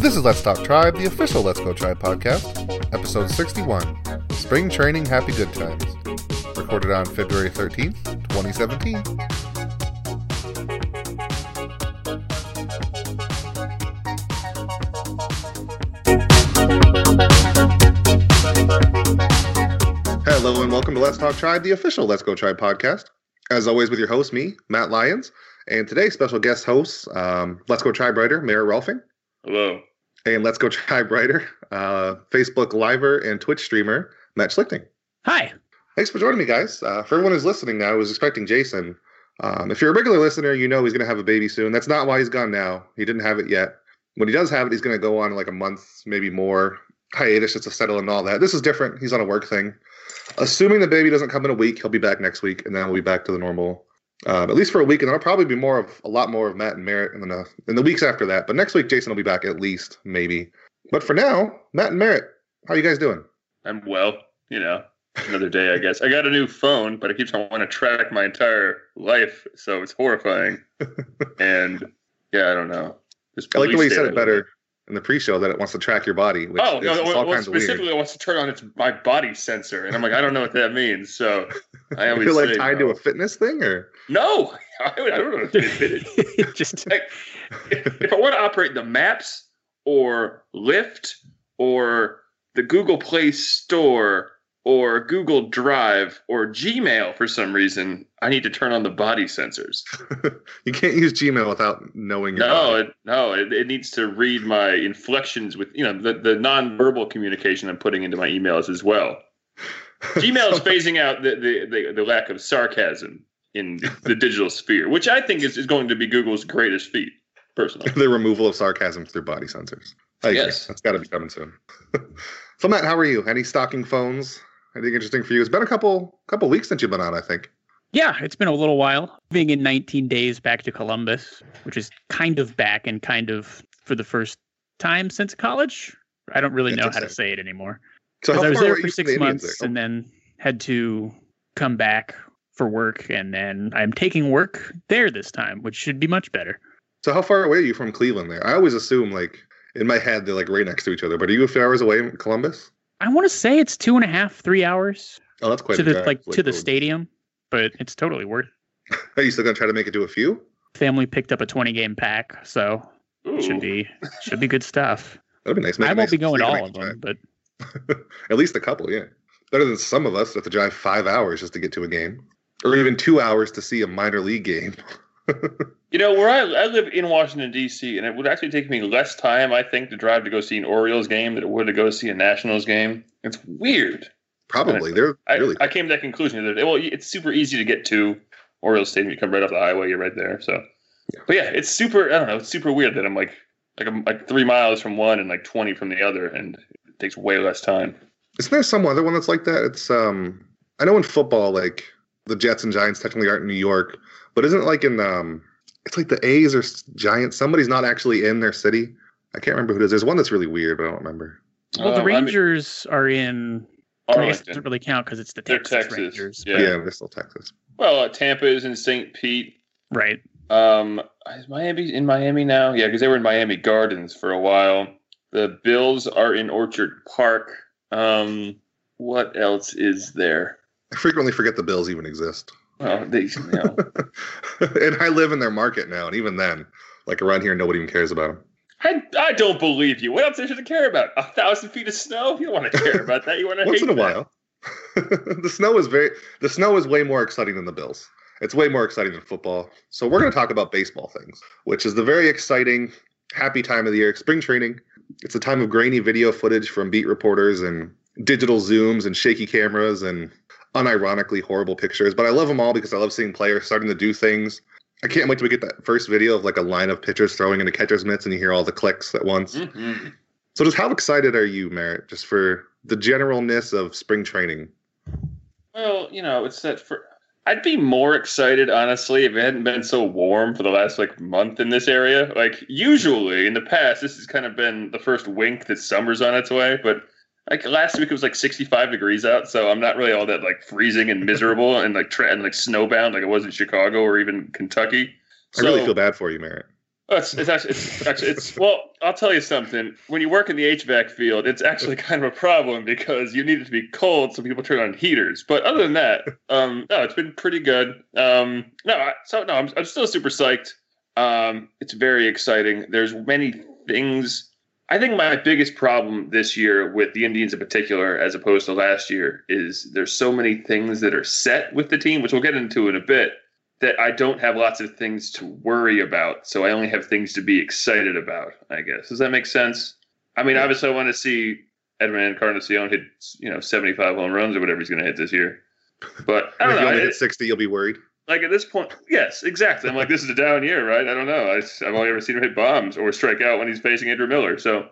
This is Let's Talk Tribe, the official Let's Go Tribe podcast, episode 61, Spring Training Happy Good Times, recorded on February 13th, 2017. Hello and welcome to Let's Talk Tribe, the official Let's Go Tribe podcast. As always with your host, me, Matt Lyons, and today's special guest hosts, Let's Go Tribe writer, Merritt Rolfing. Hello. And Let's Go Tribe writer, Facebook Liver and Twitch streamer, Matt Schlichting. Hi. Thanks for joining me, guys. For everyone who's listening now, who's expecting Jason, if you're a regular listener, you know he's going to have a baby soon. That's not why he's gone now. He didn't have it yet. When he does have it, he's going to go on like a month, maybe more, hiatus just to settle and all that. This is different. He's on a work thing. Assuming the baby doesn't come in a week, he'll be back next week, and then we'll be back to the normal, at least for a week, and there'll probably be a lot more of Matt and Merritt in the weeks after that. But next week, Jason will be back at least, maybe. But for now, Matt and Merritt, how are you guys doing? I'm well, another day, I guess. I got a new phone, but it keeps on wanting to track my entire life, so it's horrifying. And, yeah, I don't know. I like the way you said it better in the pre-show, that it wants to track your body. Which all of specifically weird. it wants to turn on my body sensor. And I'm like, I don't know what that means. So I always You're like say, tied to a fitness thing, or? No, I don't know what it Just like, if I want to operate the Maps or Lyft or the Google Play Store or Google Drive or Gmail for some reason, I need to turn on the body sensors. You can't use Gmail without knowing your body. It needs to read my inflections with, the non-verbal communication I'm putting into my emails as well. Gmail is phasing out the lack of sarcasm in the digital sphere, which I think is going to be Google's greatest feat, personally. The removal of sarcasm through body sensors. I agree. Yes. That's got to be coming soon. So, Matt, how are you? Any stocking phones? Anything interesting for you? It's been a couple weeks since you've been on, I think. Yeah, it's been a little while. Being in 19 days back to Columbus, which is kind of back and kind of for the first time since college. I don't really know how to say it anymore. So I was there for the 6 months and then had to come back for work, and then I'm taking work there this time, which should be much better. So how far away are you from Cleveland there? I always assume, in my head, they're right next to each other. But are you a few hours away in Columbus? I want to say it's 2.5, 3 hours. Oh, that's quite to a drive. to the stadium, but it's totally worth it. Are you still going to try to make it to a few? Family picked up a 20-game pack, so it should be good stuff. That'd be nice. I won't be going to all of them, but at least a couple, yeah. Better than some of us that have to drive 5 hours just to get to a game, or even 2 hours to see a minor league game. Where I live in Washington, D.C., and it would actually take me less time, I think, to drive to go see an Orioles game than it would to go see a Nationals game. It's weird. Probably. They're really I came to that conclusion. It's super easy to get to Orioles Stadium. You come right off the highway. You're right there. So, yeah. But yeah, it's super, I don't know, it's super weird that I'm like 3 miles from one and 20 from the other, and it takes way less time. Isn't there some other one that's like that? It's, I know in football, the Jets and Giants technically aren't in New York, but isn't it in, it's like the A's or Giants, somebody's not actually in their city. I can't remember who it is. There's one that's really weird, but I don't remember. Well, the Rangers are in Arlington. I guess it doesn't really count because it's the Texas Rangers. Yeah, they're still Texas. Well, Tampa is in St. Pete. Right. Is Miami in Miami now? Yeah, because they were in Miami Gardens for a while. The Bills are in Orchard Park. What else is there? I frequently forget the Bills even exist. Well, and I live in their market now, and even then, around here, nobody even cares about them. I don't believe you. What else is there to care about? 1,000 feet of snow? You don't want to care about that. You want to Once hate in a while. The snow is way more exciting than the Bills. It's way more exciting than football. So we're going to talk about baseball things, which is the very exciting, happy time of the year, spring training. It's a time of grainy video footage from beat reporters and digital zooms and shaky cameras and unironically horrible pictures. But I love them all because I love seeing players starting to do things. I can't wait till we get that first video of a line of pitchers throwing into catcher's mitts and you hear all the clicks at once. Mm-hmm. So just how excited are you, Merritt, just for the generalness of spring training? Well, it's that I'd be more excited, honestly, if it hadn't been so warm for the last month in this area. Usually in the past, this has kind of been the first wink that summer's on its way, but last week it was 65 degrees out, so I'm not really all that freezing and miserable and snowbound like it was in Chicago or even Kentucky. I really feel bad for you, Merritt. Well, I'll tell you something. When you work in the HVAC field, it's actually kind of a problem because you need it to be cold, so people turn on heaters. But other than that, no, it's been pretty good. I'm still super psyched. It's very exciting. There's many things. I think my biggest problem this year with the Indians in particular, as opposed to last year, is there's so many things that are set with the team, which we'll get into in a bit, that I don't have lots of things to worry about. So I only have things to be excited about, I guess. Does that make sense? I mean, obviously I want to see Edwin Encarnacion hit, 75 home runs or whatever he's going to hit this year. But I don't know. If you only hit 60, you'll be worried. Like at this point, yes, exactly. I'm like, this is a down year, right? I don't know. I've only ever seen him hit bombs or strike out when he's facing Andrew Miller. So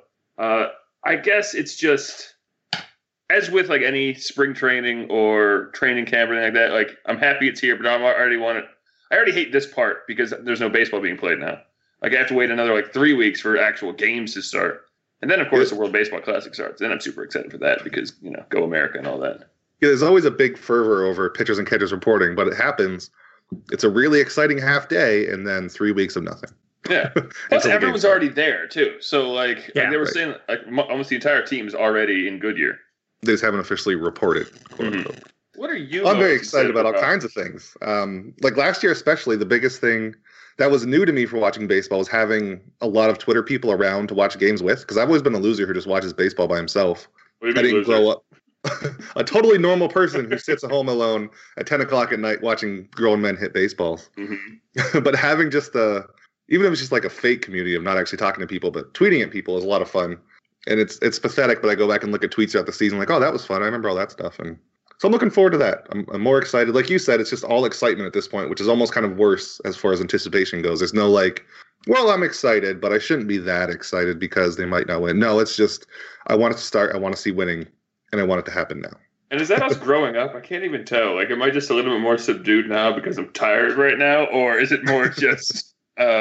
I guess it's just, as with like any spring training or training camp or anything like that, like I'm happy it's here, but I already hate this part because there's no baseball being played now. Like I have to wait another like 3 weeks for actual games to start. And then, of course, the World Baseball Classic starts. Then I'm super excited for that because, go America and all that. Yeah, there's always a big fervor over pitchers and catchers reporting, but it happens. It's a really exciting half day and then 3 weeks of nothing. Yeah. Plus, everyone's already there, too. So, like they were saying, like almost the entire team is already in Goodyear. They just haven't officially reported, quote unquote. What are you? I'm very excited about all kinds of things. Like last year, especially, the biggest thing that was new to me for watching baseball was having a lot of Twitter people around to watch games with, because I've always been a loser who just watches baseball by himself. I didn't grow up a totally normal person who sits at home alone at 10 o'clock at night watching grown men hit baseballs. Mm-hmm. But having even if it's just like a fake community of not actually talking to people, but tweeting at people is a lot of fun. And it's pathetic, but I go back and look at tweets throughout the season like, oh, that was fun. I remember all that stuff. And so I'm looking forward to that. I'm more excited. Like you said, it's just all excitement at this point, which is almost kind of worse as far as anticipation goes. There's no like, well, I'm excited, but I shouldn't be that excited because they might not win. No, it's just, I want it to start. I want to see winning, and I want it to happen now. And is that us growing up? I can't even tell. Like, am I just a little bit more subdued now because I'm tired right now? Or is it more just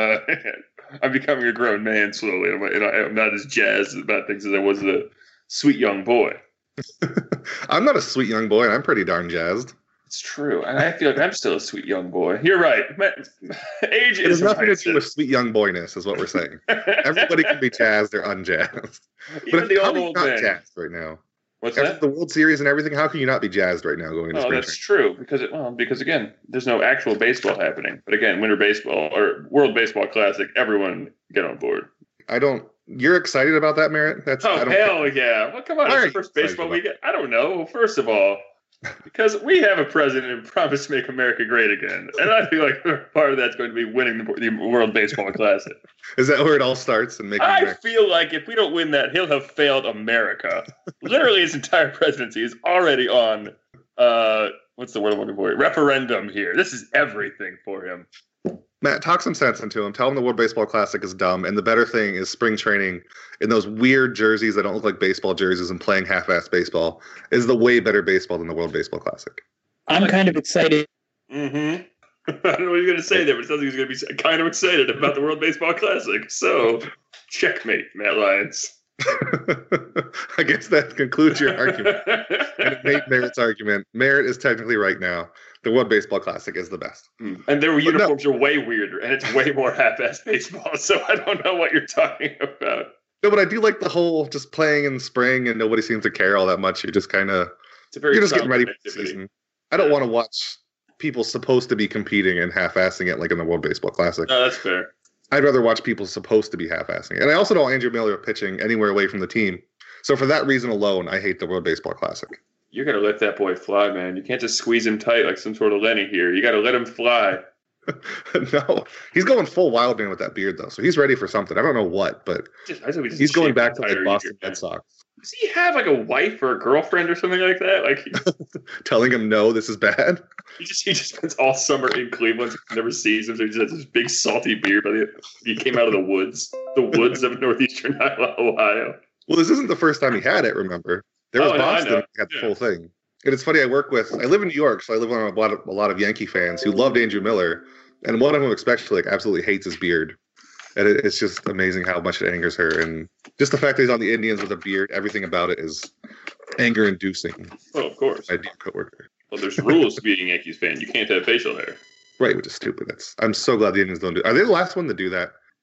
I'm becoming a grown man slowly? I'm not as jazzed about things as I was a sweet young boy. I'm not a sweet young boy, and I'm pretty darn jazzed. It's true. And I feel like I'm still a sweet young boy. You're right. Age is nothing to do with sweet young boyness, is what we're saying. Everybody can be jazzed or unjazzed. Even but the how old are you man. not jazzed right now? What's After that? the World Series and everything, how can you not be jazzed right now going into spring that's true. Because again, there's no actual baseball happening. But again, Winter Baseball or World Baseball Classic, everyone get on board. You're excited about that, Merritt? Hell yeah. Well, come on. It's the first baseball weekend. I don't know. First of all, because we have a president who promised to make America great again. And I feel like part of that's going to be winning the World Baseball Classic. Is that where it all starts? I feel like if we don't win that, he'll have failed America. Literally, his entire presidency is already on, what's the word I'm looking for? Referendum here. This is everything for him. Matt, talk some sense into him. Tell him the World Baseball Classic is dumb, and the better thing is spring training in those weird jerseys that don't look like baseball jerseys and playing half-assed baseball is the way better baseball than the World Baseball Classic. I'm kind of excited. Mm-hmm. I don't know what you're going to say there, but it sounds like he's going to be kind of excited about the World Baseball Classic. So, checkmate, Matt Lyons. I guess that concludes your argument. And it made Merritt's argument. Merritt is technically right now. The World Baseball Classic is the best. And their uniforms are way weirder, and it's way more half-assed baseball, so I don't know what you're talking about. No, but I do like the whole just playing in the spring and nobody seems to care all that much. You're just kind of, you're just getting ready for the season. I don't want to watch people supposed to be competing and half-assing it like in the World Baseball Classic. No, that's fair. I'd rather watch people supposed to be half-assing it. And I also don't want Andrew Miller pitching anywhere away from the team. So for that reason alone, I hate the World Baseball Classic. You got to let that boy fly, man. You can't just squeeze him tight like some sort of Lenny here. You got to let him fly. No, he's going full wild man with that beard, though. So he's ready for something. I don't know what, but he's going back to like Boston Red Sox. Does he have like a wife or a girlfriend or something like that? Like telling him, no, this is bad? He just spends all summer in Cleveland. Never sees him. So he just has this big salty beard. But he came out of the woods of northeastern Ohio. Well, this isn't the first time he had it, remember? There was Boston that had the full thing. And it's funny, I live in New York, so I live with a lot of Yankee fans who loved Andrew Miller. And one of them especially absolutely hates his beard. And it's just amazing how much it angers her. And just the fact that he's on the Indians with a beard, everything about it is anger-inducing. Oh, of course. My dear coworker. Well, there's rules to being a Yankees fan. You can't have facial hair. Right, which is stupid. I'm so glad the Indians don't do it. Are they the last one to do that?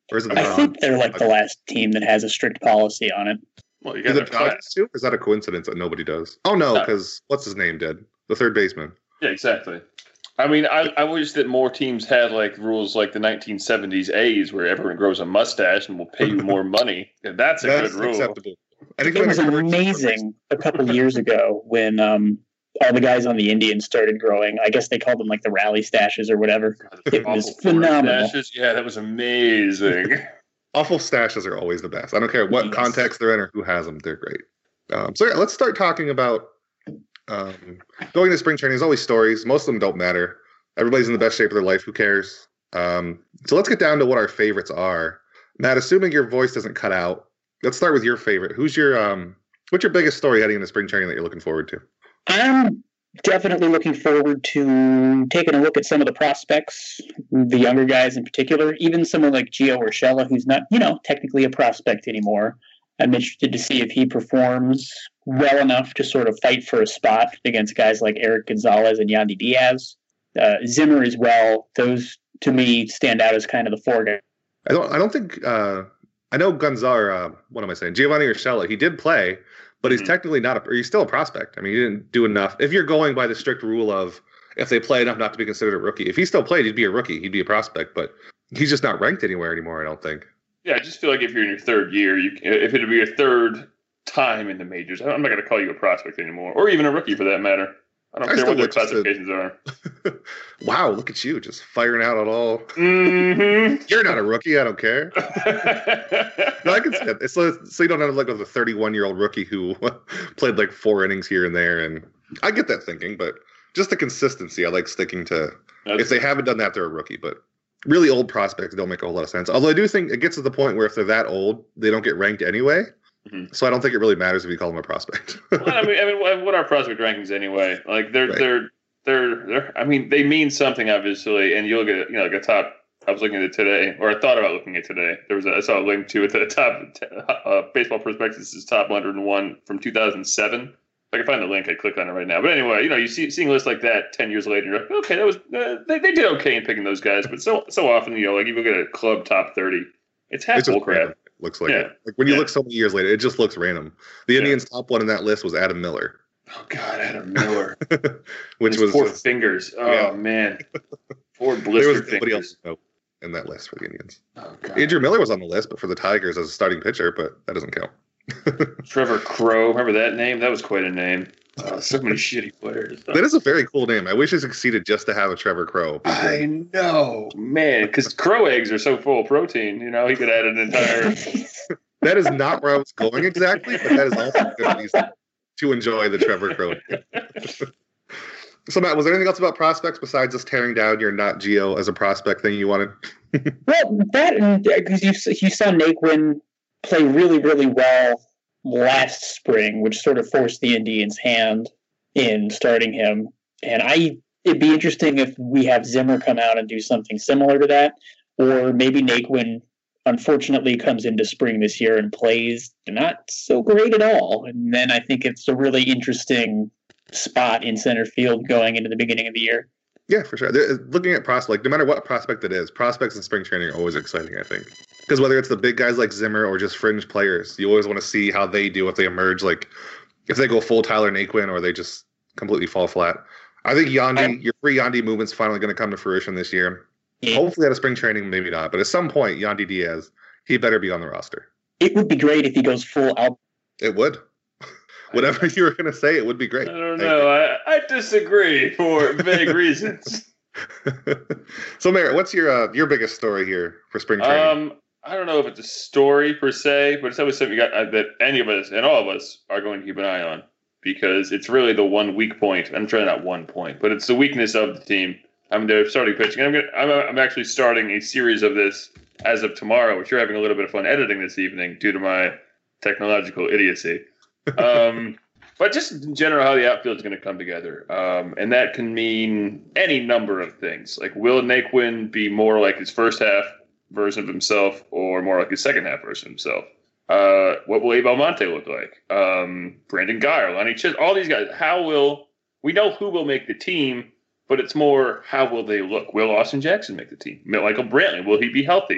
Or is it the I think they're like the last team that has a strict policy on it. Well, you Do got the Dodgers too? Or is that a coincidence that nobody does? Oh no, because what's his name did? The third baseman. Yeah, exactly. I mean, I wish that more teams had like rules like the 1970s A's, where everyone grows a mustache and will pay you more money. That's a good rule. Acceptable. It was amazing a couple years ago when all the guys on the Indians started growing. I guess they called them like the rally stashes or whatever. It was phenomenal. Stashes. Yeah, that was amazing. Awful stashes are always the best. I don't care what context they're in or who has them. They're great. So yeah, let's start talking about going to spring training. There's always stories. Most of them don't matter. Everybody's in the best shape of their life. Who cares? So let's get down to what our favorites are. Matt, assuming your voice doesn't cut out, let's start with your favorite. What's your biggest story heading into spring training that you're looking forward to? I'm definitely looking forward to taking a look at some of the prospects, the younger guys in particular, even someone like Gio Urshela, who's not, technically a prospect anymore. I'm interested to see if he performs well enough to sort of fight for a spot against guys like Eric Gonzalez and Yandy Diaz. Zimmer as well. Those, to me, stand out as kind of the four guys. I don't think I know Gonzalez. What am I saying? Giovanni Urshela. He did play. But he's technically not he's still a prospect. I mean, he didn't do enough. If you're going by the strict rule of if they play enough not to be considered a rookie, if he still played, he'd be a rookie. He'd be a prospect, but he's just not ranked anywhere anymore, I don't think. Yeah, I just feel like if you're in your third year, if it'd be your third time in the majors, I'm not going to call you a prospect anymore, or even a rookie for that matter. I don't care what their classifications are. Wow, look at you, just firing out at all. Mm-hmm. You're not a rookie, I don't care. No, I can see that. So you don't have like a 31-year-old rookie who played like 4 innings here and there, and I get that thinking, but just the consistency, I like sticking to. If they haven't done that, they're a rookie, but really old prospects don't make a whole lot of sense. Although I do think it gets to the point where if they're that old, they don't get ranked anyway. Mm-hmm. So I don't think it really matters if you call them a prospect. Well, I mean, what are prospect rankings anyway? Like they're I mean, they mean something obviously, and you look at like a top. I was looking at it today, or I thought about looking at it today. I saw a link to it. The top baseball prospectus is top 101 from 2007. If I can find the link, I click on it right now. But anyway, you seeing a list like that 10 years later, you're like, okay, that was they did okay in picking those guys. But so often, like you look at a club top 30, it's half bullcrap. Looks like it. Like when you look so many years later, it just looks random. The Indians' top one in that list was Adam Miller. Oh God, Adam Miller. Which was poor fingers. Oh man, poor blistered fingers. Nobody else in that list for the Indians. Oh God. Andrew Miller was on the list, but for the Tigers as a starting pitcher, but that doesn't count. Trevor Crowe, remember that name? That was quite a name. So many shitty players. That is a very cool name. I wish it succeeded just to have a Trevor Crowe. I know, man, because crow eggs are so full of protein. He could add an entire. That is not where I was going exactly, but that is also a good reason to enjoy the Trevor Crowe. So, Matt, was there anything else about prospects besides just tearing down your not Gio as a prospect thing you wanted? Well, that because you saw Naquin play really, really well last spring, which sort of forced the Indians' hand in starting him. And it'd be interesting if we have Zimmer come out and do something similar to that, or maybe Naquin unfortunately comes into spring this year and plays not so great at all. And then I think it's a really interesting spot in center field going into the beginning of the year. Yeah, for sure. Looking at prospect, no matter what prospect it is, prospects in spring training are always exciting, I think. Because whether it's the big guys like Zimmer or just fringe players, you always want to see how they do if they emerge, like if they go full Tyler Naquin or they just completely fall flat. I think your free Yandy movement's finally going to come to fruition this year. Yeah. Hopefully at a spring training, maybe not. But at some point, Yandy Diaz, he better be on the roster. It would be great if he goes full out. It would. Whatever you were going to say, it would be great. I don't know. I disagree for vague reasons. So, Merritt, what's your biggest story here for spring training? I don't know if it's a story per se, but it's always something that any of us and all of us are going to keep an eye on because it's really the one weak point. I'm trying not one point, but it's the weakness of the team. I'm starting pitching. I'm actually starting a series of this as of tomorrow, which you're having a little bit of fun editing this evening due to my technological idiocy. But just in general, how the outfield is going to come together. And that can mean any number of things. Like, will Naquin be more like his first half version of himself or more like his second half version of himself? What will Abe Almonte look like? Brandon Guyer, Lonnie Chisholm, all these guys. We know who will make the team, but it's more how will they look? Will Austin Jackson make the team? Michael Brantley, will he be healthy?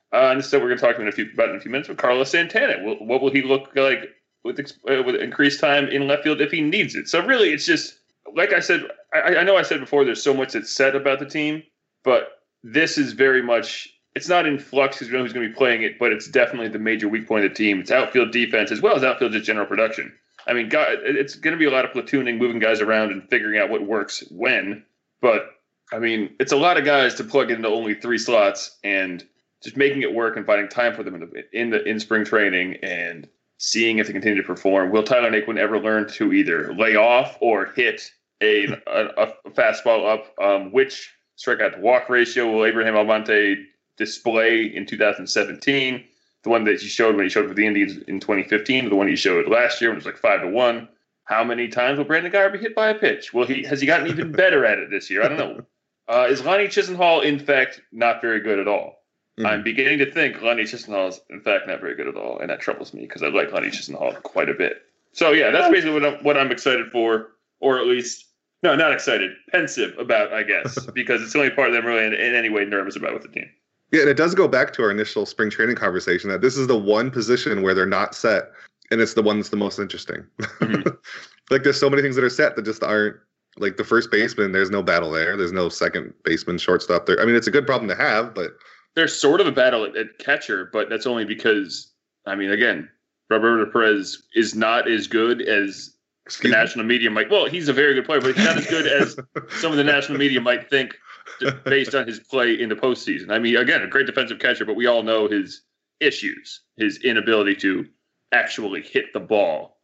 And so we're going to talk about in a few minutes with Carlos Santana. What will he look like with increased time in left field if he needs it? So really, it's just like I said. I know I said before. There's so much that's said about the team, but this is very much. It's not in flux because we know who's going to be playing it, but it's definitely the major weak point of the team. It's outfield defense as well as outfield just general production. I mean, it's going to be a lot of platooning, moving guys around, and figuring out what works when. But I mean, it's a lot of guys to plug into only 3 slots and just making it work and finding time for them in spring training and seeing if they continue to perform. Will Tyler Naquin ever learn to either lay off or hit a fastball up? Which strikeout to walk ratio will Abraham Almonte display in 2017? The one that he showed when he showed for the Indians in 2015, or the one he showed last year when it was like 5-1. How many times will Brandon Guyer be hit by a pitch? Has he gotten even better at it this year? I don't know. Is Lonnie Chisenhall, in fact, not very good at all? Mm-hmm. I'm beginning to think Lonnie Chisenhall is, in fact, not very good at all, and that troubles me because I like Lonnie Chisenhall quite a bit. So, yeah, that's basically what I'm excited for, or at least, no, not excited, pensive about, I guess, because it's the only part that I'm really in any way nervous about with the team. Yeah, and it does go back to our initial spring training conversation that this is the one position where they're not set, and it's the one that's the most interesting. Mm-hmm. Like, there's so many things that are set that just aren't. Like, the first baseman, there's no battle there. There's no second baseman, shortstop there. I mean, it's a good problem to have, but... There's sort of a battle at catcher, but that's only because, I mean, again, Roberto Perez is not as good as the national media might... Well, he's a very good player, but he's not as good as some of the national media might think based on his play in the postseason. I mean, again, a great defensive catcher, but we all know his issues, his inability to actually hit the ball.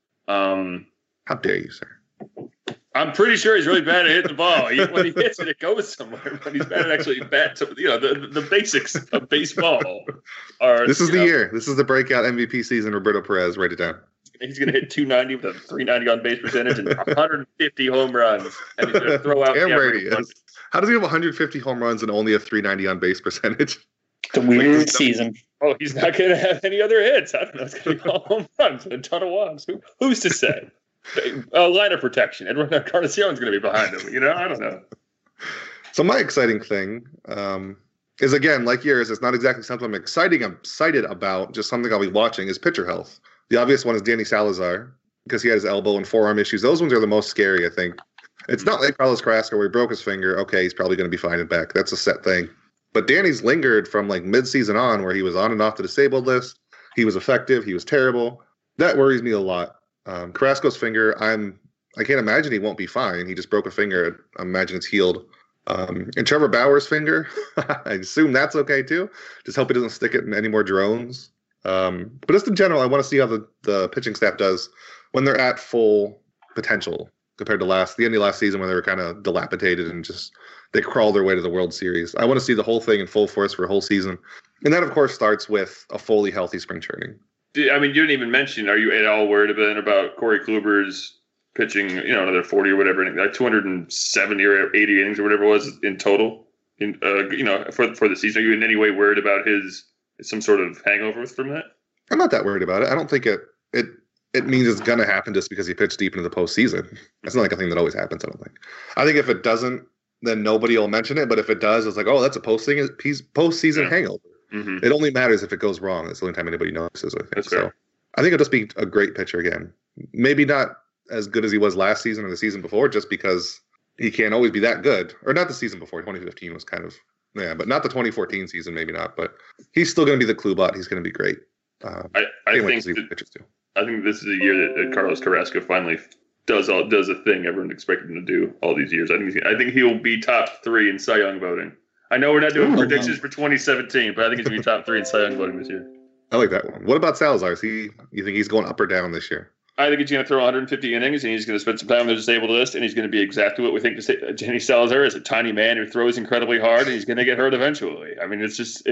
How dare you, sir? I'm pretty sure he's really bad at hitting the ball. When he hits it, it goes somewhere. But he's bad at actually the basics of baseball are. This is the year. This is the breakout MVP season. Roberto Perez, write it down. He's going to hit 290 with a 390 on base percentage and 150 home runs, and he's going to throw out. Brady is. How does he have 150 home runs and only a 390 on base percentage? It's a weird season. Oh, he's not going to have any other hits. I don't know. It's going to be all home runs and a ton of walks. Who's to say? Line of protection. Edward Encarnacion's going to be behind him. I don't know. So my exciting thing is, again, like yours, it's not exactly something I'm excited about, just something I'll be watching, is pitcher health. The obvious one is Danny Salazar, because he had his elbow and forearm issues. Those ones are the most scary, I think. It's not like Carlos Carrasco where he broke his finger. Okay, he's probably going to be fine and back. That's a set thing. But Danny's lingered from like mid-season on, where he was on and off the disabled list. He was effective. He was terrible. That worries me a lot. Carrasco's finger, I can't imagine he won't be fine. He just broke a finger. I imagine it's healed. And Trevor Bauer's finger, I assume that's okay too. Just hope he doesn't stick it in any more drones. But just in general, I want to see how the pitching staff does when they're at full potential compared to the end of last season when they were kind of dilapidated and just they crawled their way to the World Series. I want to see the whole thing in full force for a whole season. And that, of course, starts with a fully healthy spring training. I mean, you didn't even mention, are you at all worried about Corey Kluber's pitching, another 40 or whatever, like 270 or 80 innings or whatever it was in total, for the season? Are you in any way worried about some sort of hangover from that? I'm not that worried about it. I don't think it means it's going to happen just because he pitched deep into the postseason. That's not like a thing that always happens, I don't think. I think if it doesn't, then nobody will mention it. But if it does, it's like, oh, that's a postseason hangover. Mm-hmm. It only matters if it goes wrong. It's the only time anybody notices, I think. That's fair. So I think he'll just be a great pitcher again. Maybe not as good as he was last season or the season before, just because he can't always be that good. Or not the season before. 2015 was kind of, but not the 2014 season, maybe not. But he's still going to be the Klubot. He's going to be great. I think this is a year that Carlos Carrasco finally does a thing everyone expected him to do all these years. I think he'll be top 3 in Cy Young voting. I know we're not doing predictions for 2017, but I think he's going to be top 3 in Cy Young voting this year. I like that one. What about Salazar? You think he's going up or down this year? I think he's going to throw 150 innings, and he's going to spend some time on the disabled list, and he's going to be exactly what we think Danny Salazar is, a tiny man who throws incredibly hard, and he's going to get hurt eventually. I mean,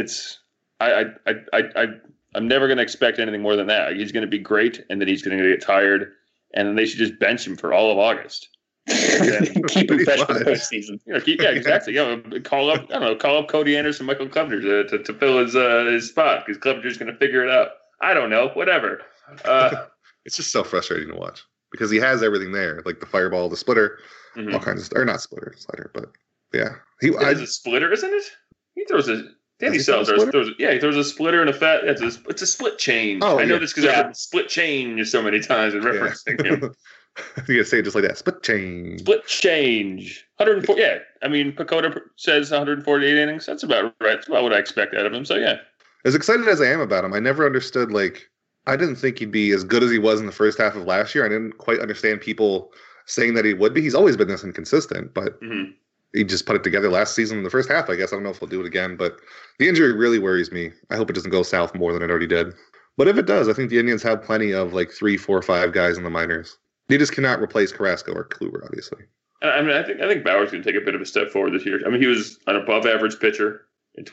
I'm never going to expect anything more than that. He's going to be great, and then he's going to get tired, and then they should just bench him for all of August. Keep him fresh for the postseason. Exactly. Call up Cody Anderson, Michael Clevenger to fill his spot because Clevenger's going to figure it out. I don't know, whatever. It's just so frustrating to watch because he has everything there, like the fireball, the splitter, all kinds of stuff. Or not splitter, slider, but yeah, it's a splitter, isn't it? He throws Danny Does he throw a Sell splitter? he throws a splitter and a fat. It's a split change. Oh, I know yeah. this because I've heard split change so many times in referencing him. You gotta say it just like that. Split change. Split change. 104. Yeah, I mean, Pacoda says 148 innings. That's about right. That's about what I expect out of him. So yeah. As excited as I am about him, I never understood, like, I didn't think he'd be as good as he was in the first half of last year. I didn't quite understand people saying that he would be. He's always been this inconsistent, but he just put it together last season in the first half, I guess. I don't know if he'll do it again, but the injury really worries me. I hope it doesn't go south more than it already did. But if it does, I think the Indians have plenty of, like, 3, 4, 5 guys in the minors. They just cannot replace Carrasco or Kluber, obviously. I mean, I think Bauer's going to take a bit of a step forward this year. I mean, he was an above-average pitcher in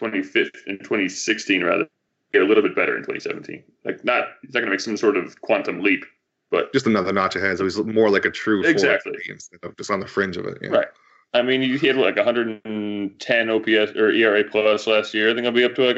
2016, rather. Get a little bit better in 2017. Like, he's not going to make some sort of quantum leap, but just another notch ahead. So he's more like a true exactly instead of just on the fringe of it. Yeah. Right. I mean, he had like 110 OPS or ERA plus last year. I think he'll be up to like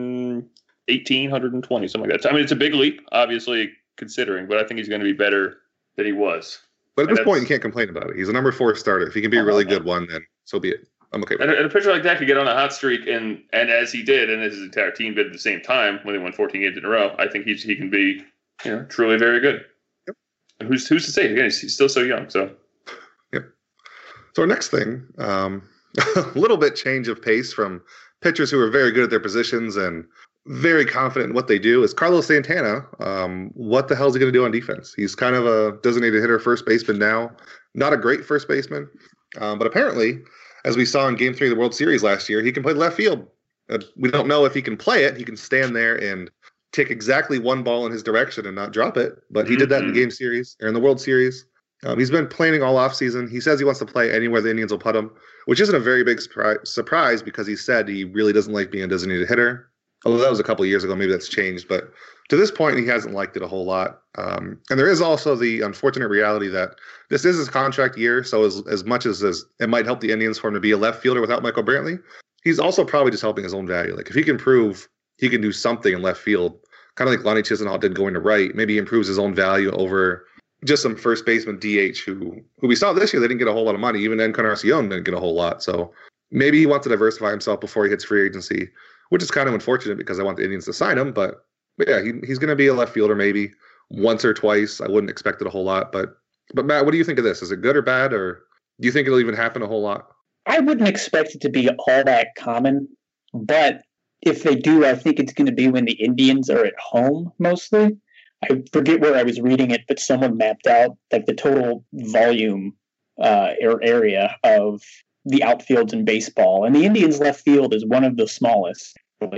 118, 120, something like that. I mean, it's a big leap, obviously considering, but I think he's going to be better than he was. But at this point, you can't complain about it. He's a number 4 starter. If he can be a really good one, then so be it. I'm okay with it. And a pitcher like that could get on a hot streak, and as he did, and as his entire team did at the same time when they won 14 games in a row, I think he can be, truly very good. Yep. And who's to say? Again, he's still so young. So. Yep. So our next thing, a little bit change of pace from pitchers who are very good at their positions and very confident in what they do, is Carlos Santana. What the hell is he going to do on defense? He's kind of a designated hitter first baseman now. Not a great first baseman, but apparently, as we saw in Game 3 of the World Series last year, he can play left field. We don't know if he can play it. He can stand there and take exactly one ball in his direction and not drop it. But he did that in the Game Series, or in the World Series. He's been planning all offseason. He says he wants to play anywhere the Indians will put him, which isn't a very big surprise because he said he really doesn't like being a designated hitter. Although that was a couple of years ago, maybe that's changed. But to this point, he hasn't liked it a whole lot. And there is also the unfortunate reality that this is his contract year. So as much as it might help the Indians for him to be a left fielder without Michael Brantley, he's also probably just helping his own value. Like if he can prove he can do something in left field, kind of like Lonnie Chisenhall did going to right, maybe he improves his own value over just some first baseman DH who we saw this year. They didn't get a whole lot of money. Even Encarnacion didn't get a whole lot. So maybe he wants to diversify himself before he hits free agency, which is kind of unfortunate because I want the Indians to sign him. But yeah, he's going to be a left fielder maybe once or twice. I wouldn't expect it a whole lot. But Matt, what do you think of this? Is it good or bad, or do you think it'll even happen a whole lot? I wouldn't expect it to be all that common, but if they do, I think it's going to be when the Indians are at home mostly. I forget where I was reading it, but someone mapped out like the total volume or area of the outfields in baseball, and the Indians' left field is one of the smallest.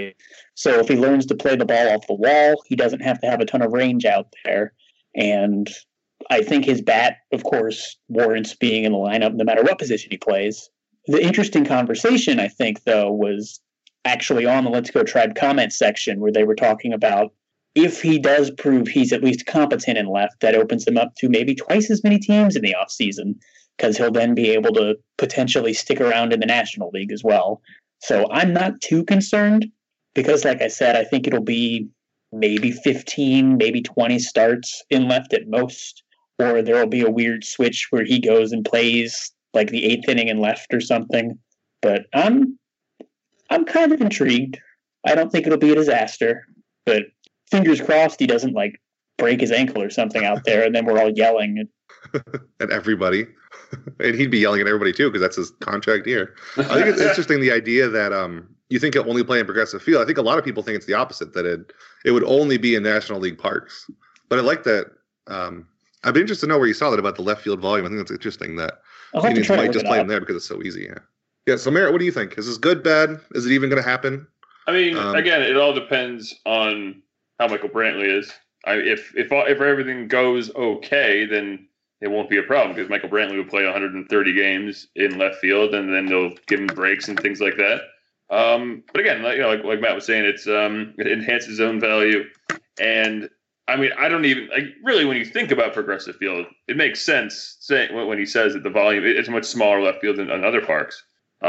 So if he learns to play the ball off the wall, he doesn't have to have a ton of range out there. And I think his bat, of course, warrants being in the lineup no matter what position he plays. The interesting conversation, I think, though, was actually on the Let's Go Tribe comment section where they were talking about if he does prove he's at least competent in left, that opens him up to maybe twice as many teams in the offseason because he'll then be able to potentially stick around in the National League as well. So I'm not too concerned because, like I said, I think it'll be maybe 15, maybe 20 starts in left at most, or there will be a weird switch where he goes and plays like the 8th inning in left or something. But I'm kind of intrigued. I don't think it'll be a disaster, but fingers crossed he doesn't like break his ankle or something out there, and then we're all yelling at everybody. And he'd be yelling at everybody too because that's his contract year. I think it's interesting the idea that you think he'll only play in Progressive Field. I think a lot of people think it's the opposite, that it would only be in National League parks. But I like that. I'd be interested to know where you saw that about the left field volume. I think that's interesting that Indians might just play him there because it's so easy. Yeah. So Merritt, what do you think? Is this good, bad? Is it even going to happen? I mean, again, it all depends on how Michael Brantley is. If everything goes okay, then it won't be a problem because Michael Brantley will play 130 games in left field, and then they'll give him breaks and things like that. But again, like Matt was saying, it enhances his own value. And I mean, I don't even really when you think about Progressive Field, it makes sense saying when he says that the volume it's a much smaller left field than other parks.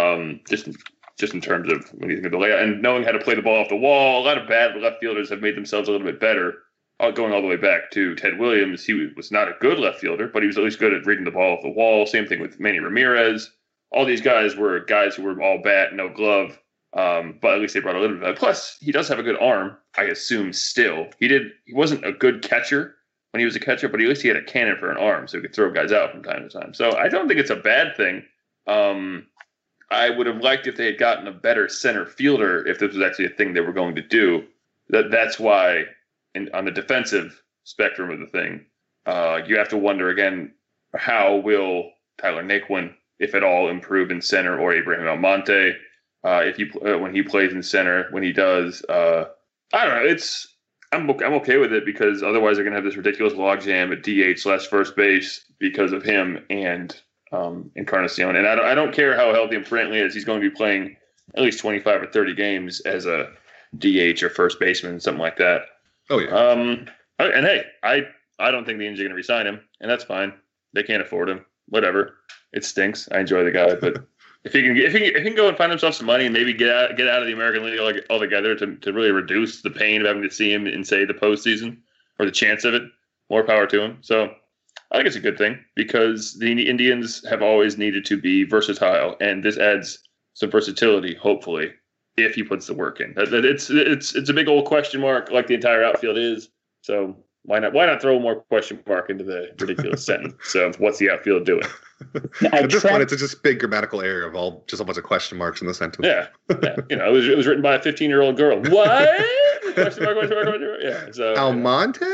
Just in terms of when you think of the layout and knowing how to play the ball off the wall, a lot of bad left fielders have made themselves a little bit better. Going all the way back to Ted Williams, he was not a good left fielder, but he was at least good at reading the ball off the wall. Same thing with Manny Ramirez. All these guys were guys who were all bat, no glove. But at least they brought a little bit of that. Plus, he does have a good arm, I assume, still. He wasn't a good catcher when he was a catcher, but at least he had a cannon for an arm, so he could throw guys out from time to time. So I don't think it's a bad thing. I would have liked if they had gotten a better center fielder if this was actually a thing they were going to do. That's why, on the defensive spectrum of the thing, you have to wonder again, how will Tyler Naquin, if at all, improve in center, or Abraham Almonte, when he plays in center, when he does. I don't know. I'm okay with it, because otherwise they're going to have this ridiculous logjam at DH/first base because of him and Encarnacion. And I don't care how healthy Brantley is. He's going to be playing at least 25 or 30 games as a DH or first baseman, something like that. Oh yeah. And hey, I don't think the Indians are going to re-sign him, and that's fine. They can't afford him. Whatever. It stinks. I enjoy the guy, but if he can go and find himself some money and maybe get out of the American League altogether to really reduce the pain of having to see him in, say, the postseason, or the chance of it, more power to him. So I think it's a good thing, because the Indians have always needed to be versatile, and this adds some versatility, hopefully, if he puts the work in. It's a big old question mark, like the entire outfield is. So why not throw more question mark into the ridiculous sentence of what's the outfield doing? At this point, it's just big grammatical error of just a bunch of question marks in the sentence. Yeah. It was written by a 15-year-old girl. What? Question mark, question mark, question mark. Yeah. So Almonte,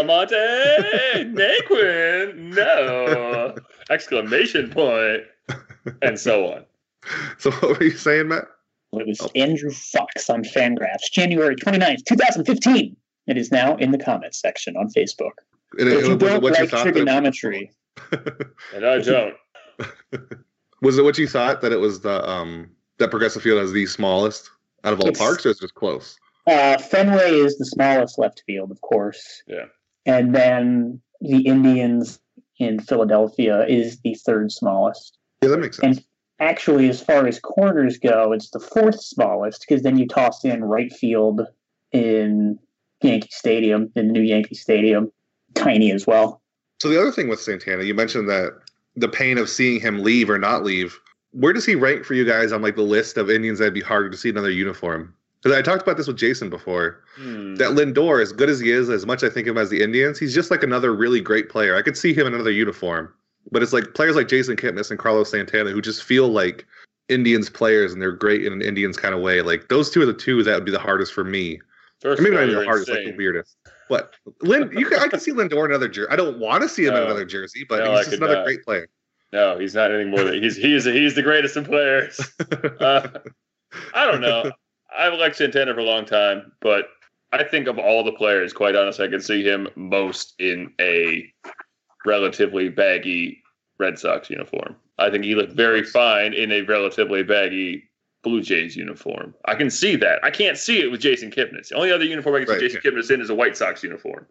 Naquin, no! Exclamation point, and so on. So what were you saying, Matt? It was Andrew Fox on Fangraphs, January 29th, 2015. It is now in the comments section on Facebook. If you don't like trigonometry. And I don't. Was it what you thought, that it was that Progressive Field has the smallest out of all parks, or is it just close? Fenway is the smallest left field, of course. Yeah. And then the Indians in Philadelphia is the third smallest. Yeah, that makes sense. And actually, as far as corners go, it's the fourth smallest, because then you toss in right field in Yankee Stadium, in the new Yankee Stadium. Tiny as well. So the other thing with Santana, you mentioned that the pain of seeing him leave or not leave. Where does he rank for you guys on like the list of Indians that'd be harder to see another uniform? Because I talked about this with Jason before. That Lindor, as good as he is, as much I think of him as the Indians, he's just like another really great player. I could see him in another uniform. But it's like players like Jason Kipnis and Carlos Santana who just feel like Indians players, and they're great in an Indians kind of way. Like those two are the two that would be the hardest for me. Maybe not even the hardest, like the weirdest. What? I can see Lindor in another jersey. I don't want to see him in another jersey, but he's just another great player. No, he's not anything more than he's the greatest in players. I don't know. I've liked Santana for a long time, but I think of all the players, quite honestly, I can see him most in a relatively baggy Red Sox uniform. I think he looked very fine in a relatively baggy Blue Jays uniform. I can see that. I can't see it with Jason Kipnis. The only other uniform I can see Jason Kipnis in is a White Sox uniform.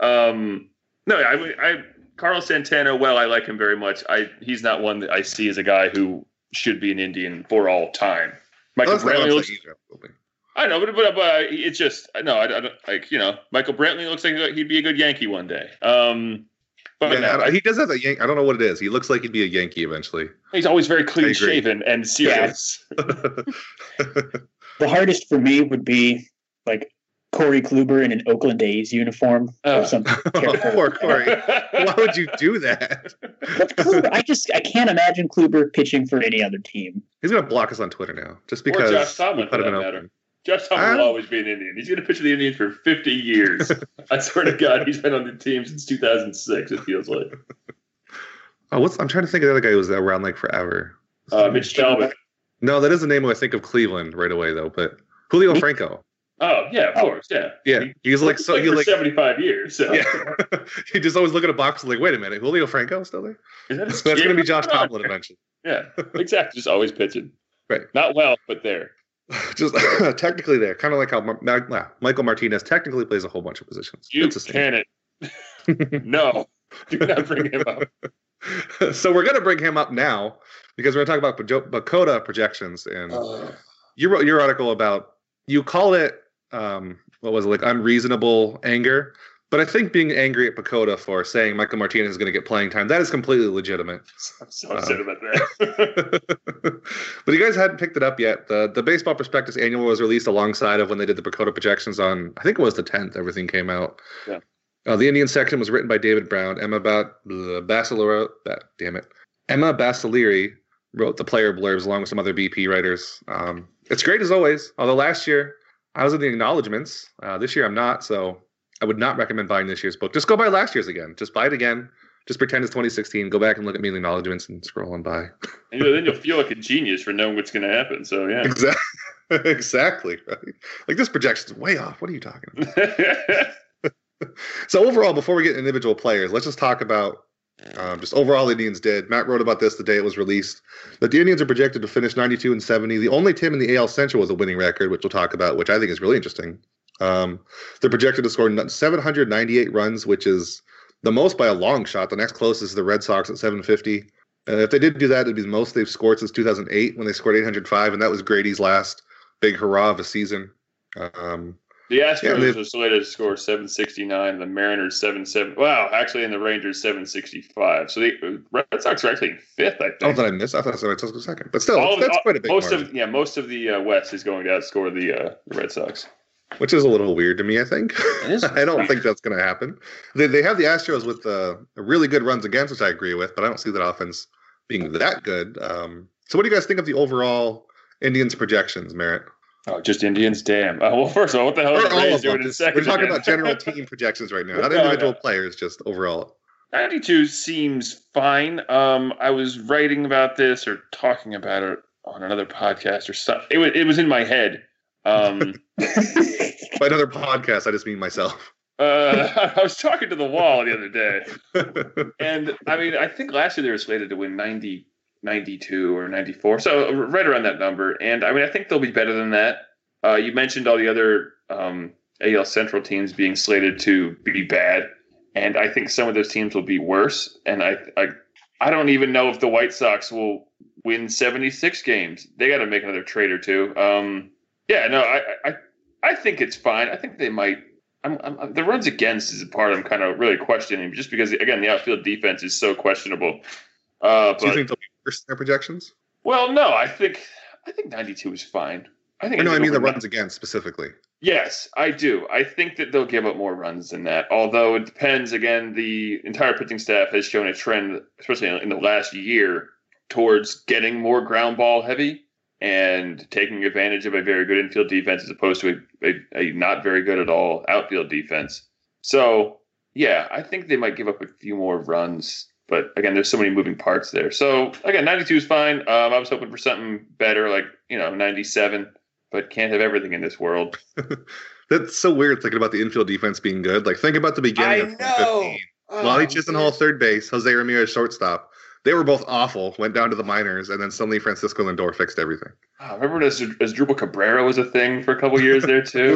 Carlos Santana, well, I like him very much. He's not one that I see as a guy who should be an Indian for all time. Michael Brantley looks. I know, but it's just I don't like Michael Brantley looks like he'd be a good Yankee one day. But he does have a Yankee. I don't know what it is. He looks like he'd be a Yankee eventually. He's always very clean shaven and serious. The hardest for me would be like Corey Kluber in an Oakland A's uniform or something. Poor Corey. Why would you do that? But Kluber, I can't imagine Kluber pitching for any other team. He's gonna block us on Twitter now, just because. Or Josh Tomlin, for that matter. Josh Tomlin will always be an Indian. He's going to pitch for the Indians for 50 years. I swear to God, he's been on the team since 2006, it feels like. I'm trying to think of the other guy who was around like forever. Mitch Talbot. No, that is the name I think of Cleveland right away, though. But Julio Franco. Oh, yeah, of course, yeah. Yeah, he's like so. He's like 75 years. So. Yeah, he just always look at a box and like, wait a minute, Julio Franco still there? That's going to be Josh Tomlin eventually. Yeah, exactly. Just always pitching. Right. Not well, but there. Just technically there, kind of like how Michael Martinez technically plays a whole bunch of positions. You can it. No, do not bring him up. So we're going to bring him up now because we're going to talk about Bakota projections. And you wrote your article about, you call it, what was it, like unreasonable anger. But I think being angry at Pacoda for saying Michael Martinez is going to get playing time, that is completely legitimate. I'm so upset about that. But you guys hadn't picked it up yet. The Baseball Prospectus Annual was released alongside of when they did the Pacoda projections on, I think it was the 10th, everything came out. Yeah. The Indian section was written by David Brown. Emma Basilero, Emma Basiliri wrote the player blurbs along with some other BP writers. It's great as always, although last year I was in the acknowledgments. This year I'm not, so I would not recommend buying this year's book. Just go buy last year's again. Just buy it again. Just pretend it's 2016. Go back and look at me in the acknowledgments and scroll on by. And then you'll feel like a genius for knowing what's going to happen. So, yeah. Exactly. Right? Like, this projection's way off. What are you talking about? So, overall, before we get individual players, let's just talk about just overall the Indians did. Matt wrote about this the day it was released. That the Indians are projected to finish 92-70. The only team in the AL Central with a winning record, which we'll talk about, which I think is really interesting. They're projected to score 798 runs, which is the most by a long shot. The next closest is the Red Sox at 750. If they did do that, it'd be the most they've scored since 2008 when they scored 805, and that was Grady's last big hurrah of a season. The Astros are slated to score 769, the Mariners 770. Wow, actually, and the Rangers 765. So the Red Sox are actually in fifth, I think. Oh, did I miss? I thought the Red Sox was second. But still, that's quite a big margin. Most of the West is going to outscore the Red Sox. Which is a little weird to me, I think. I don't think that's going to happen. They have the Astros with really good runs against, which I agree with, but I don't see that offense being that good. So what do you guys think of the overall Indians projections, Merritt? Oh, just Indians? Damn. Well, first of all, what the hell are the Rays doing in second? We're talking about general team projections right now, not individual players, just overall. 92 seems fine. I was writing about this or talking about it on another podcast or something. It was in my head. By another podcast, I just mean myself. I was talking to the wall the other day. And, I mean, I think last year they were slated to win 90, 92 or 94. So right around that number. And, I mean, I think they'll be better than that. You mentioned all the other AL Central teams being slated to be bad. And I think some of those teams will be worse. And I don't even know if the White Sox will win 76 games. They got to make another trade or two. Yeah, no, I think it's fine. I think they might. The runs against is a part I'm kind of really questioning, just because again the outfield defense is so questionable. Do you think they'll be worse in their projections? Well, no, I think 92 is fine. I mean the runs against specifically. Yes, I do. I think that they'll give up more runs than that. Although it depends. Again, the entire pitching staff has shown a trend, especially in the last year, towards getting more ground ball heavy and taking advantage of a very good infield defense as opposed to a not very good at all outfield defense. So, yeah, I think they might give up a few more runs. But, again, there's so many moving parts there. So, again, 92 is fine. I was hoping for something better, like, 97, but can't have everything in this world. That's so weird thinking about the infield defense being good. Like, think about the beginning of 2015. Wally Chisenhall, third base, Jose Ramirez, shortstop. They were both awful, went down to the minors, and then suddenly Francisco Lindor fixed everything. Remember when Asdrubal Cabrera was a thing for a couple years there, too?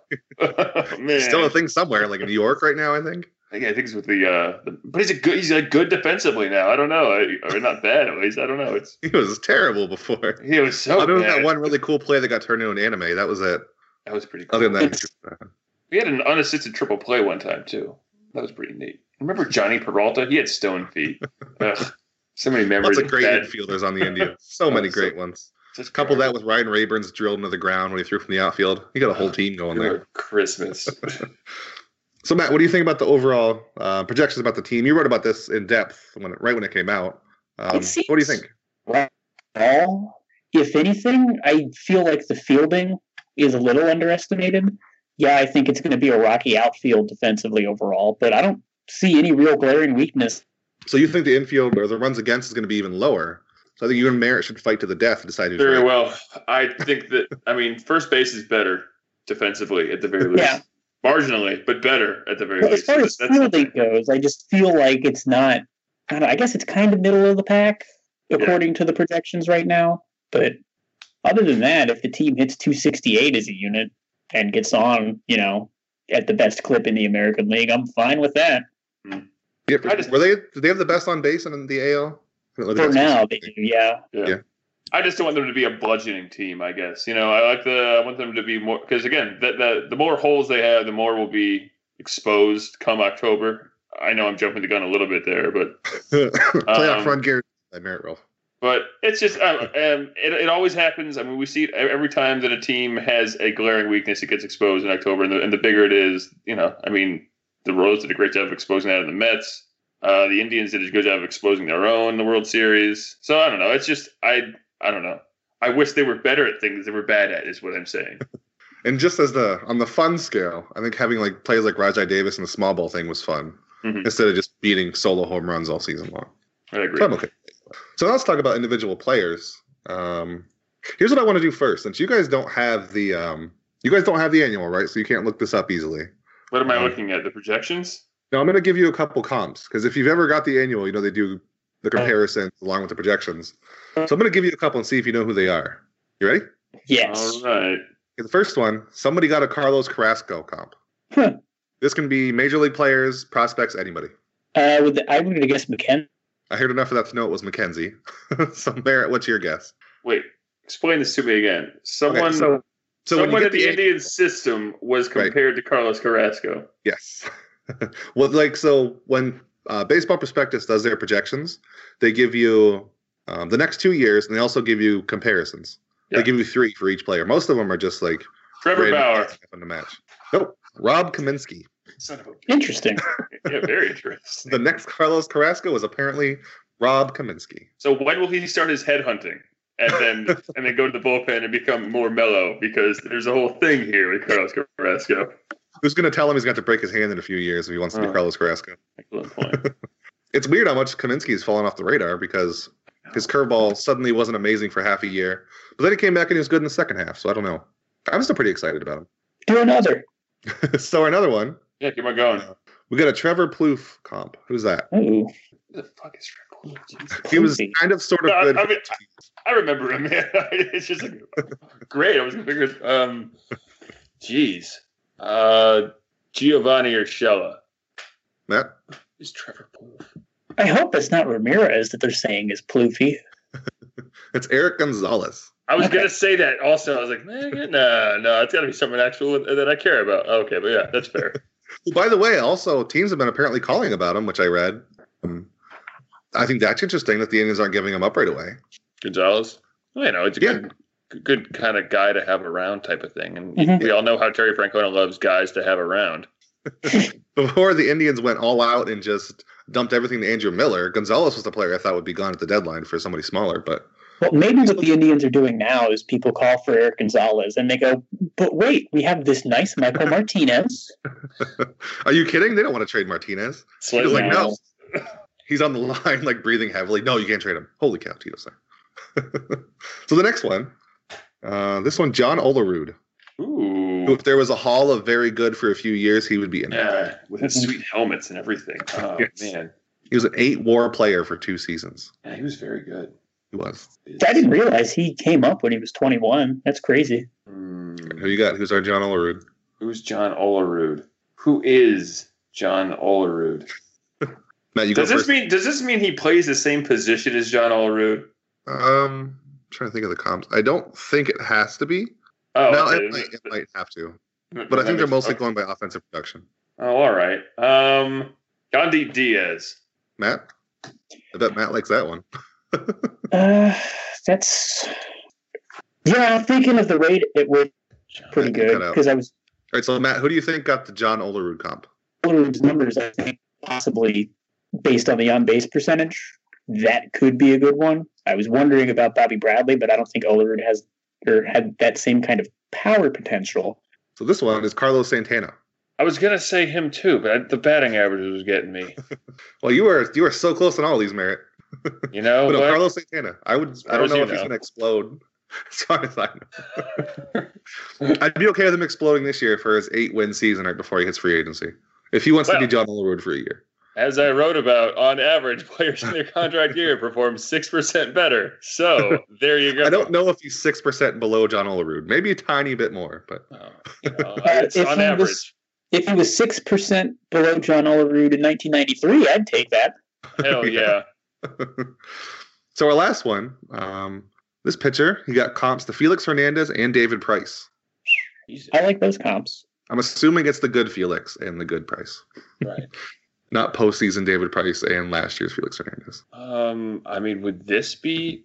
Man. Still a thing somewhere, like in New York right now, I think. I think it's with but he's good defensively now. I don't know. Or not bad, at least. I don't know. He was terrible before. He was so Other than bad. that one really cool play that got turned into an anime, that was it. That was pretty cool. Other than that, we had an unassisted triple play one time, too. That was pretty neat. Remember Johnny Peralta? He had stone feet. Ugh. So many memories. Lots of great infielders on the Indians. So many great ones. Just couple that with Ryan Rayburn's drilled into the ground when he threw from the outfield. He got a whole team going there. Christmas. So, Matt, what do you think about the overall projections about the team? You wrote about this in depth right when it came out. What do you think? Well, if anything, I feel like the fielding is a little underestimated. Yeah, I think it's going to be a rocky outfield defensively overall, but I don't see any real glaring weakness. So you think the infield or the runs against is going to be even lower? So I think you and Merritt should fight to the death to decide who's very right. Well. I think that first base is better defensively at the very least. Yeah. Marginally, but better at the very least. As far as fielding goes, I just feel like it's not. I guess it's kind of middle of the pack according to the projections right now. But other than that, if the team hits 268 as a unit and gets on, at the best clip in the American League, I'm fine with that. Mm. Yeah, did they have the best on base in the AL? For now, they do, yeah. I just don't want them to be a bludgeoning team, I guess. I want them to be more, because again, the more holes they have, the more will be, exposed come October. I know I'm jumping the gun a little bit there, but playoff run guarantee by Merritt Roll. But it's just it always happens. I mean, we see it every time that a team has a glaring weakness, it gets exposed in October, and the bigger it is, I mean, the Royals did a great job of exposing that in the Mets. The Indians did a good job of exposing their own in the World Series. So I don't know. It's just I don't know. I wish they were better at things they were bad at, is what I'm saying. And just on the fun scale, I think having like players like Rajai Davis in the small ball thing was fun instead of just beating solo home runs all season long. I agree. So I'm okay. So now let's talk about individual players. Here's what I want to do first. Since you guys don't have the annual, right? So you can't look this up easily. What am I looking at? The projections? No, I'm going to give you a couple comps because if you've ever got the annual, they do the comparisons along with the projections. So I'm going to give you a couple and see if you know who they are. You ready? Yes. All right. Okay, the first one, somebody got a Carlos Carrasco comp. Huh. This can be major league players, prospects, anybody. I would guess McKenna. I heard enough of that to know it was McKenzie. So Barrett, what's your guess? Wait, explain this to me again. Someone, Okay, so someone in the Indian system was compared to Carlos Carrasco. Yes. Well, so when Baseball Prospectus does their projections, they give you the next 2 years, and they also give you comparisons. Yeah. They give you 3 for each player. Most of them are just like Trevor Bauer. In the match. Nope. Rob Kaminsky. Son of a Interesting. Yeah, very interesting. The next Carlos Carrasco is apparently Rob Kaminsky. So when will he start his headhunting? And then go to the bullpen and become more mellow, because there's a whole thing here with Carlos Carrasco. Who's going to tell him he's got to break his hand in a few years if he wants to be Carlos Carrasco? Excellent point. It's weird how much Kaminsky has fallen off the radar because his curveball suddenly wasn't amazing for half a year, but then he came back and he was good in the second half. So I don't know. I'm still pretty excited about him. Do another. So another one. Yeah, keep on going. We got a Trevor Plouffe comp. Who's that? Ooh. Who the fuck is Trevor Plouffe? He was kind of sort of good. I remember him, man. It's just like, great. I was going to figure it. Geez. Giovanni Urshela. Matt? Is Trevor Plouffe? I hope it's not Ramirez that they're saying is Plouffe. It's Eric Gonzalez. I was going to say that also. I was like, man, no, it's got to be someone actual that I care about. Okay, but yeah, that's fair. By the way, also, teams have been apparently calling about him, which I read. I think that's interesting that the Indians aren't giving him up right away. Gonzalez? Well, it's a good kind of guy to have around type of thing. And we all know how Terry Francona loves guys to have around. Before the Indians went all out and just dumped everything to Andrew Miller, Gonzalez was the player I thought would be gone at the deadline for somebody smaller. But well, maybe what the Indians are doing now is people call for Eric Gonzalez and they go, but wait, we have this nice Michael Martinez. Are you kidding? They don't want to trade Martinez. He's like, no. He's on the line, like breathing heavily. No, you can't trade him. Holy cow, Tito say. So the next one, this one, John Olerud. Ooh. If there was a Hall of very good for a few years, he would be in it. With his sweet helmets and everything. Oh, yes. Man. He was an 8-WAR player for 2 seasons. Yeah, he was very good. He was. I didn't realize he came up when he was 21. That's crazy. Who you got? Who's our John Olerud? Who's John Olerud? Who is John Olerud? Matt, you does this mean he plays the same position as John Olerud? I'm trying to think of the comps. I don't think it has to be. Oh, no, okay. it might have to. But I think they're mostly going by offensive production. Oh, all right. Gandhi Diaz. Matt? I bet Matt likes that one. That's... Yeah, I'm thinking of the rate it was pretty good. Because I was... All right, so Matt, who do you think got the John Olerud comp? Olerud's numbers, I think, possibly based on the on-base percentage, that could be a good one. I was wondering about Bobby Bradley, but I don't think Olerud had that same kind of power potential. So this one is Carlos Santana. I was gonna say him too, but the batting average was getting me. Well, you were so close on all these, Merritt. You know, but Carlos Santana. I don't know if he's gonna explode. As far as I know, I'd be okay with him exploding this year for his 8-win season right before he hits free agency. If he wants to be John Olerud for a year. As I wrote about, on average, players in their contract year perform 6% better. So there you go. I don't know if he's 6% below John Olerud. Maybe a tiny bit more, but it's on average. If he was 6% below John Olerud in 1993, I'd take that. Hell yeah. So our last one, this pitcher, he got comps to Felix Hernandez and David Price. I like those comps. I'm assuming it's the good Felix and the good Price. Right. Not postseason David Price and last year's Felix Hernandez. I mean, would this be?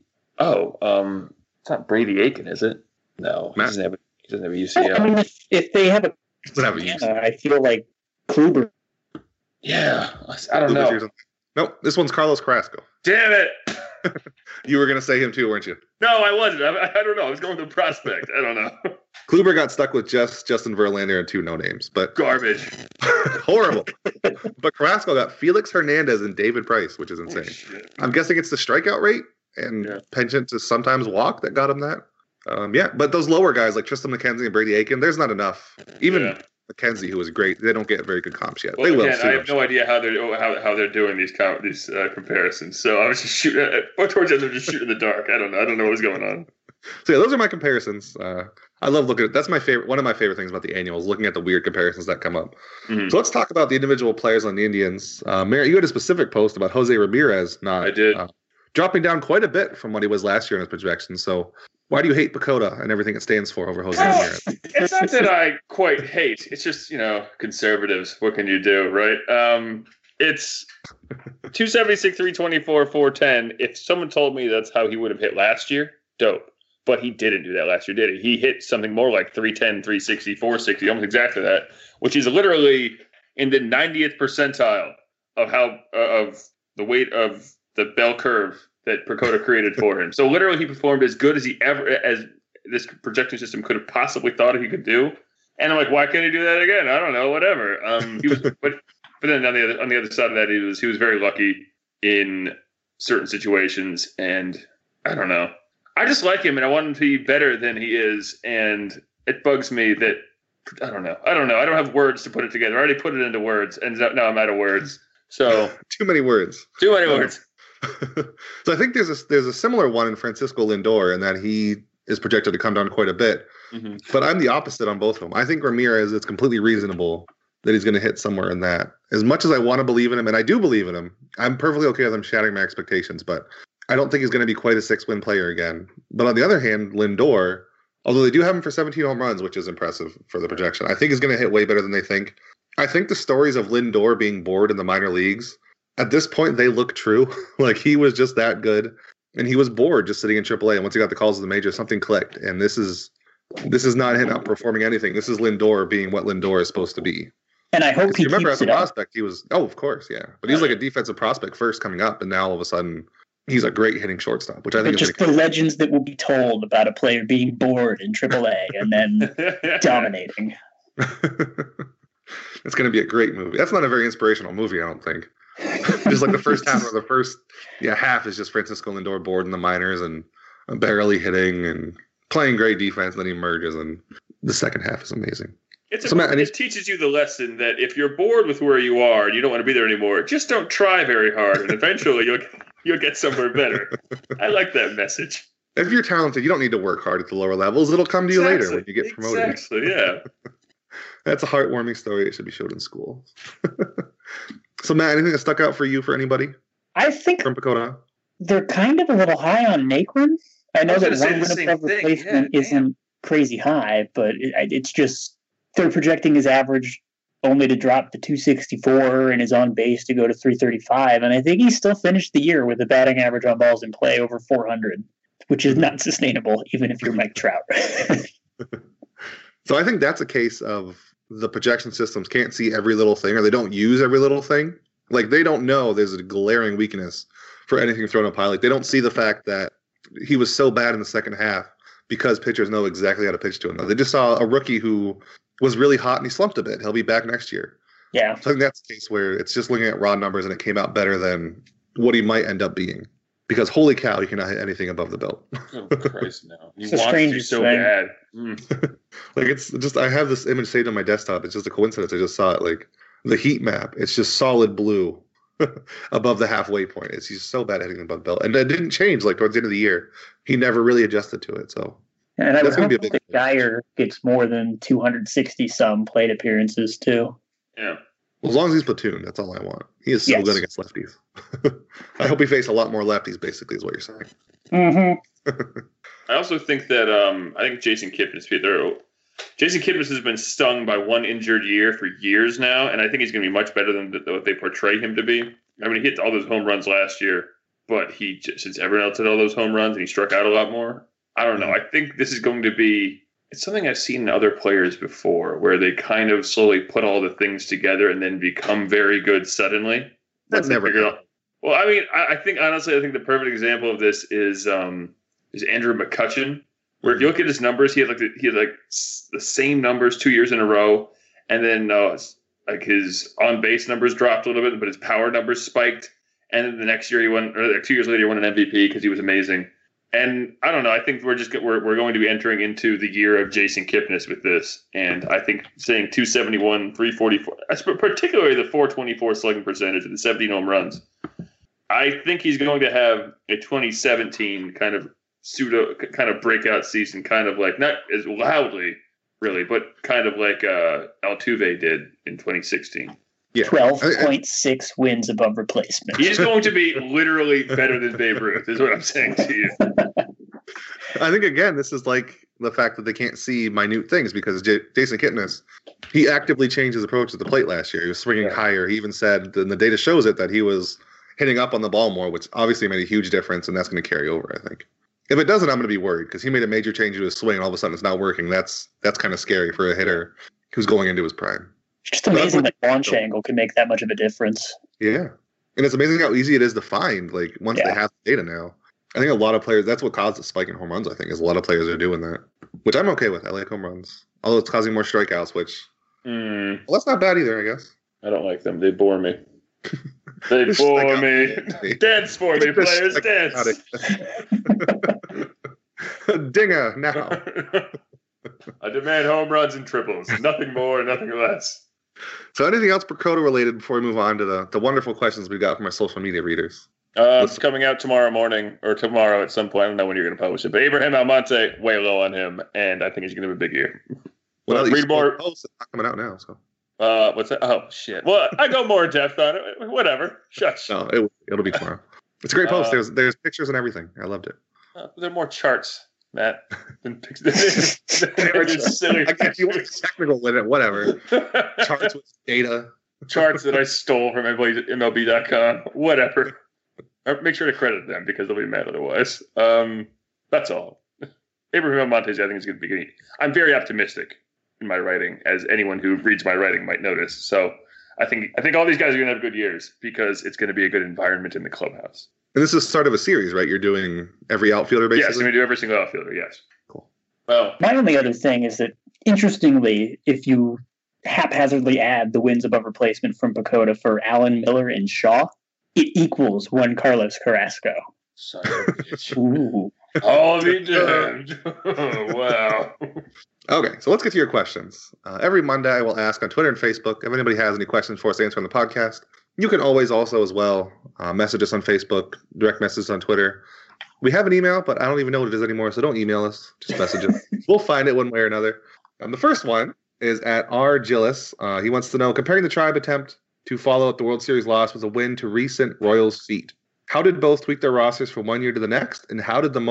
It's not Brady Aiken, is it? No, he doesn't have a UCL. I mean, if they have a, I feel like Kluber. Yeah, I don't know. Nope, this one's Carlos Carrasco. Damn it! You were going to say him too, weren't you? No, I wasn't. I don't know. I was going to prospect. I don't know. Kluber got stuck with just Justin Verlander and 2 no names, but Garbage. Horrible. But Carrasco got Felix Hernandez and David Price, which is insane. I'm guessing it's the strikeout rate and penchant to sometimes walk that got him that. But those lower guys like Tristan McKenzie and Brady Aiken, there's not enough. Even McKenzie, who was great, they don't get very good comps yet. Well, they will. I have no idea how they're doing these comparisons. So I was just shooting. Towards the end, they're just shooting in the dark. I don't know. I don't know what's going on. So yeah, those are my comparisons. I love looking at. That's my favorite. One of my favorite things about the annuals, looking at the weird comparisons that come up. Mm-hmm. So let's talk about the individual players on the Indians. Merritt, you had a specific post about Jose Ramirez not. I did. Dropping down quite a bit from what he was last year in his projections. So why do you hate PECOTA and everything it stands for over Jose Ramirez? It's not that I quite hate. It's just, conservatives. What can you do, right? It's 276, 324, 410. If someone told me that's how he would have hit last year, dope. But he didn't do that last year, did he? He hit something more like 310, 360, 460, almost exactly that, which is literally in the 90th percentile of of the weight of the bell curve that PECOTA created for him. So literally he performed as good as as this projection system could have possibly thought he could do. And I'm like, why can't he do that again? I don't know, whatever. He was, but then on the other side of that, he was very lucky in certain situations, and I don't know. I just like him, and I want him to be better than he is, and it bugs me that I don't know. I don't have words to put it together. I already put it into words, and now I'm out of words. So too many words. So I think there's a similar one in Francisco Lindor, in that he is projected to come down quite a bit. Mm-hmm. But I'm the opposite on both of them. I think Ramirez, it's completely reasonable that he's going to hit somewhere in that. As much as I want to believe in him, and I do believe in him, I'm perfectly okay with him shattering my expectations, but I don't think he's going to be quite a 6-win player again. But on the other hand, Lindor, although they do have him for 17 home runs, which is impressive for the projection, I think he's going to hit way better than they think. I think the stories of Lindor being bored in the minor leagues, at this point, they look true. Like, he was just that good, and he was bored just sitting in AAA. And once he got the calls of the majors, something clicked. And this is not him outperforming anything. This is Lindor being what Lindor is supposed to be. And I hope he remember, keeps as a prospect, he was, of course, yeah. But he was like a defensive prospect first coming up, and now all of a sudden, he's a great hitting shortstop, which I think is just the legends that will be told about a player being bored in AAA and then dominating. It's going to be a great movie. That's not a very inspirational movie, I don't think. Just like the first half, or the first half is just Francisco Lindor bored in the minors and barely hitting and playing great defense, and then he emerges, and the second half is amazing. It teaches you the lesson that if you're bored with where you are and you don't want to be there anymore, just don't try very hard, and eventually you'll get somewhere better. I like that message. If you're talented, you don't need to work hard at the lower levels. It'll come to you later when you get promoted. Exactly, yeah. That's a heartwarming story. It should be showed in school. So, Matt, anything that stuck out for you for anybody? I think from PECOTA? They're kind of a little high on Naquin. I know that one win above replacement isn't crazy high, but it's just they're projecting his average only to drop to 264 and his on base to go to 335. And I think he still finished the year with a batting average on balls in play over 400, which is not sustainable, even if you're Mike Trout. So I think that's a case of the projection systems can't see every little thing, or they don't use every little thing. Like, they don't know there's a glaring weakness for anything thrown up high. Like, they don't see the fact that he was so bad in the second half because pitchers know exactly how to pitch to him. They just saw a rookie who was really hot and he slumped a bit. He'll be back next year. Yeah. So I think that's the case where it's just looking at raw numbers and it came out better than what he might end up being. Because holy cow, you cannot hit anything above the belt. Oh, Christ, no. He wants to so bad. Like, it's just, I have this image saved on my desktop. It's just a coincidence. I just saw it, like, the heat map. It's just solid blue above the halfway point. He's so bad hitting above the belt. And it didn't change, like, towards the end of the year. He never really adjusted to it, so. And I would hope that Geyer gets more than 260-some plate appearances, too. Yeah. Well, as long as he's platooned, that's all I want. He is so good against lefties. I hope he faced a lot more lefties, basically, is what you're saying. Mm-hmm. I also think that I think Jason Kipnis, Jason Kipnis has been stung by one injured year for years now, and I think he's going to be much better than what they portray him to be. I mean, he hit all those home runs last year, but since everyone else hit all those home runs and he struck out a lot more, I don't know. I think this is going to be it's something I've seen in other players before, where they kind of slowly put all the things together and then become very good suddenly. That's never good. Well, I mean, I think honestly, I think the perfect example of this is Andrew McCutchen. Where if you look at his numbers, he had the same numbers 2 years in a row, and then like his on base numbers dropped a little bit, but his power numbers spiked. And then the next year he won, or 2 years later he won an MVP because he was amazing. And I don't know. I think we're going to be entering into the year of Jason Kipnis with this, and I think saying 271, 344, particularly the 424 slugging percentage and the 17 home runs. I think he's going to have a 2017 kind of breakout season, kind of like not as loudly really, but kind of like Altuve did in 2016. Yeah. 12.6 wins above replacement. He's going to be literally better than Babe Ruth, is what I'm saying to you. I think, again, this is like the fact that they can't see minute things because Jason Kipnis, he actively changed his approach at the plate last year. He was swinging higher. He even said, and the data shows it, that he was hitting up on the ball more, which obviously made a huge difference, and that's going to carry over, I think. If it doesn't, I'm going to be worried because he made a major change to his swing and all of a sudden it's not working. That's kind of scary for a hitter who's going into his prime. It's just amazing that launch angle can make that much of a difference. Yeah. And it's amazing how easy it is to find, like, once they have the data now. I think a lot of players, that's what caused the spike in home runs, I think, is a lot of players are doing that, which I'm okay with. I like home runs. Although it's causing more strikeouts, which, well, that's not bad either, I guess. I don't like them. They bore me. They bore me. Dance for me, players. Dance. Dinger now. I demand home runs and triples. Nothing more, nothing less. So anything else Dakota related before we move on to the wonderful questions we got from our social media readers? It's coming out tomorrow morning or tomorrow at some point. I don't know when you're going to publish it. But Abraham Almonte, way low on him, and I think he's going to have a big year. Well, read more. Oh, it's not coming out now, so. What's that? Oh, shit. Well, I go more in depth on it. Whatever. Shush. No, it'll be tomorrow. It's a great post. There's pictures and everything. I loved it. There are more charts, Matt, than pictures. Silly I guess you want technical with it, whatever. Charts with data. Charts that I stole from MLB.com. Whatever. Make sure to credit them because they'll be mad otherwise. That's all. Abraham Almonte, I think, is going to be. I'm very optimistic in my writing, as anyone who reads my writing might notice. So I think all these guys are going to have good years because it's going to be a good environment in the clubhouse. And this is the start of a series, right? You're doing every outfielder, basically? Yes, I'm going to do every single outfielder, yes. Cool. Well, my only other thing is that, interestingly, if you haphazardly add the wins above replacement from Pacoda for Allen, Miller, and Shaw, it equals one Carlos Carrasco. Son of a bitch. Ooh. All be damned. Wow. Okay, so let's get to your questions. Every Monday, I will ask on Twitter and Facebook if anybody has any questions for us to answer on the podcast. You can always also, as well, message us on Facebook, direct message on Twitter. We have an email, but I don't even know what it is anymore, so don't email us. Just message it. We'll find it one way or another. The first one is at R. Gillis. He wants to know, comparing the Tribe attempt to follow up the World Series loss with a win to recent Royals feat. How did both tweak their rosters from one year to the next, and how did the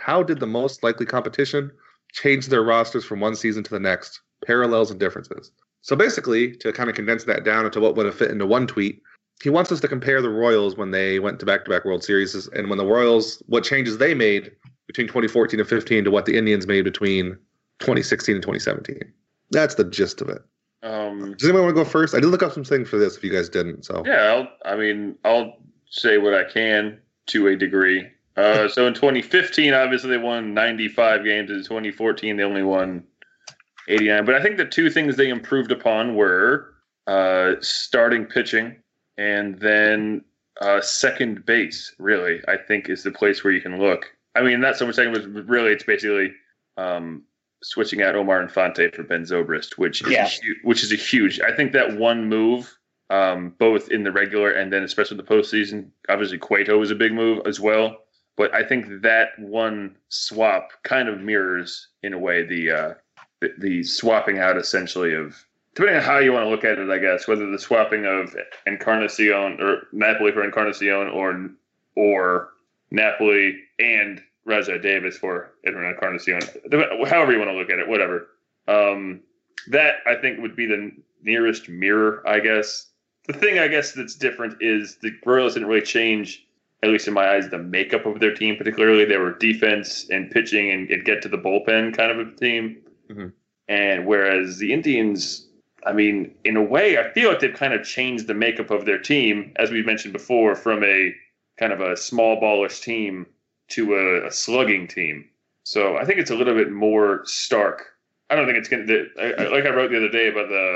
most likely competition change their rosters from one season to the next? Parallels and differences. So basically, to kind of condense that down into what would have fit into one tweet, he wants us to compare the Royals when they went to back-to-back World Series, and when the Royals, what changes they made between 2014 and 15 to what the Indians made between 2016 and 2017. That's the gist of it. Does anyone want to go first? I did look up some things for this if you guys didn't. So yeah, I'll say what I can to a degree. So in 2015, obviously they won 95 games. In 2014, they only won 89. But I think the two things they improved upon were starting pitching and then second base, really, I think is the place where you can look. I mean, not so much second base, but really it's basically switching out Omar Infante for Ben Zobrist, which is a huge. I think that one move, both in the regular and then especially the postseason, obviously Cueto was a big move as well. But I think that one swap kind of mirrors, in a way, the swapping out essentially of, depending on how you want to look at it, I guess, whether the swapping of Encarnacion or Napoli for Encarnacion or Napoli and Rajai Davis for Edwin Encarnacion, however you want to look at it, whatever. That I think would be the nearest mirror, I guess. The thing I guess that's different is the Royals didn't really change, at least in my eyes, the makeup of their team particularly. They were defense and pitching and get to the bullpen kind of a team. Mm-hmm. And whereas the Indians, I mean, in a way, I feel like they've kind of changed the makeup of their team, as we mentioned before, from a kind of a small ballish team to a slugging team. So I think it's a little bit more stark. I don't think it's going to, like I wrote the other day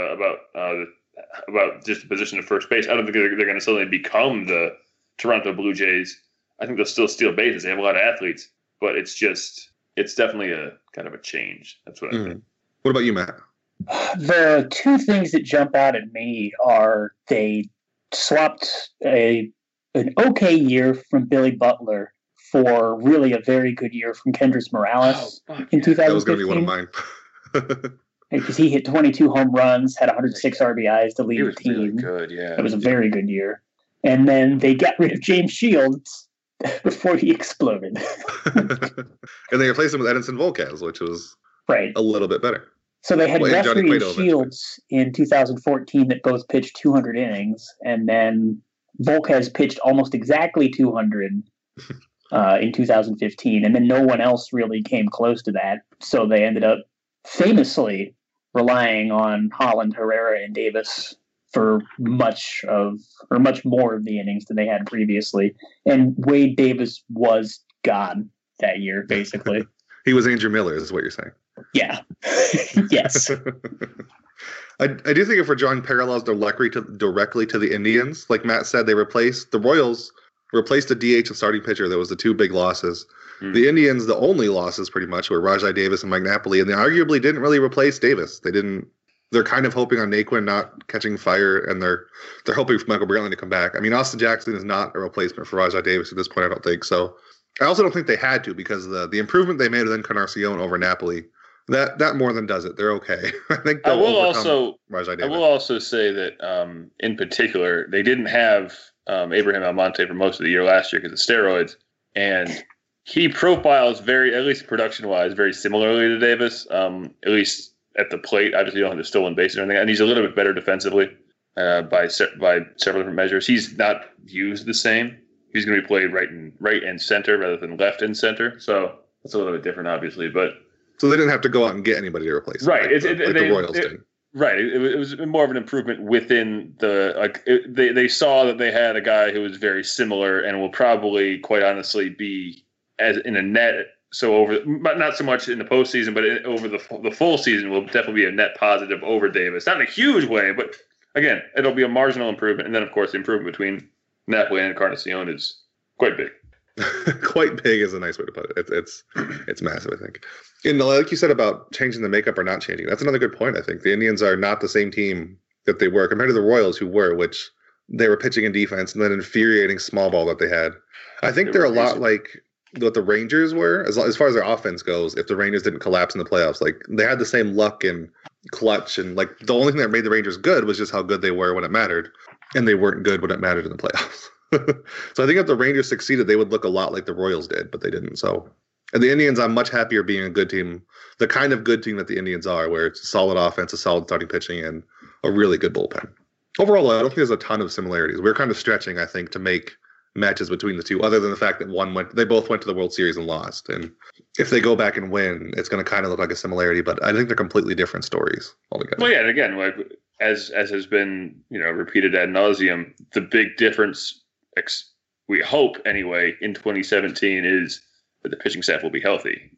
about just the position of first base. I don't think they're going to suddenly become the Toronto Blue Jays. I think they'll still steal bases. They have a lot of athletes, but it's definitely a kind of a change. That's what I think. What about you, Matt? The two things that jump out at me are they swapped an okay year from Billy Butler for really a very good year from Kendrys Morales in 2015. That was going to be one of mine. Because he hit 22 home runs, had 106 RBIs to lead the team. Really good, yeah. It was a very good year. And then they got rid of James Shields before he exploded. And they replaced him with Edinson Volquez, which was a little bit better. So they had Guthrie and Shields in 2014 that both pitched 200 innings, and then Volquez pitched almost exactly 200 in 2015, and then no one else really came close to that. So they ended up famously relying on Holland, Herrera, and Davis for much more of the innings than they had previously. And Wade Davis was God that year, basically. He was Andrew Miller, is what you're saying. Yeah. Yes. I do think if we're drawing parallels directly to the Indians, like Matt said, the Royals replaced the DH and starting pitcher. That was the two big losses. The Indians, the only losses pretty much were Rajai Davis and Mike Napoli, and they arguably didn't really replace Davis. They're kind of hoping on Naquin not catching fire, and they're hoping for Michael Brantley to come back. I mean, Austin Jackson is not a replacement for Rajai Davis at this point, I don't think. So I also don't think they had to, because the improvement they made with Encarnacion over Napoli, that more than does it. They're okay. I think I will also say that in particular, they didn't have Abraham Almonte for most of the year last year because of steroids, and he profiles at least production-wise, very similarly to Davis, at least at the plate. Obviously, you don't have the stolen bases or anything, and he's a little bit better defensively by several different measures. He's not used the same. He's going to be played right and center rather than left and center, so that's a little bit different, obviously. So they didn't have to go out and get anybody to replace him, right? The Royals did. Right. It was more of an improvement within they saw that they had a guy who was very similar and will probably, quite honestly, be as in a net. So not so much in the postseason, but over the full season will definitely be a net positive over Davis. Not in a huge way, but again, it'll be a marginal improvement. And then, of course, the improvement between Napoli and Encarnacion is quite big. Quite big is a nice way to put it. It's massive, I think. And like you said about changing the makeup or not changing, that's another good point. I think the Indians are not the same team that they were compared to the Royals, which they were pitching in defense and then infuriating small ball that they had. I think they're a lot like what the Rangers were as far as their offense goes. If the Rangers didn't collapse in the playoffs, like they had the same luck and clutch, and like the only thing that made the Rangers good was just how good they were when it mattered, and they weren't good when it mattered in the playoffs. So I think if the Rangers succeeded, they would look a lot like the Royals did, but they didn't. So, and the Indians, I'm much happier being a good team, the kind of good team that the Indians are, where it's a solid offense, a solid starting pitching, and a really good bullpen. Overall, I don't think there's a ton of similarities. We're kind of stretching, I think, to make matches between the two, other than the fact that they both went to the World Series and lost. And if they go back and win, it's going to kind of look like a similarity, but I think they're completely different stories altogether. Well, yeah, and again, like as has been repeated ad nauseum, the big difference, we hope anyway, in 2017 is that the pitching staff will be healthy.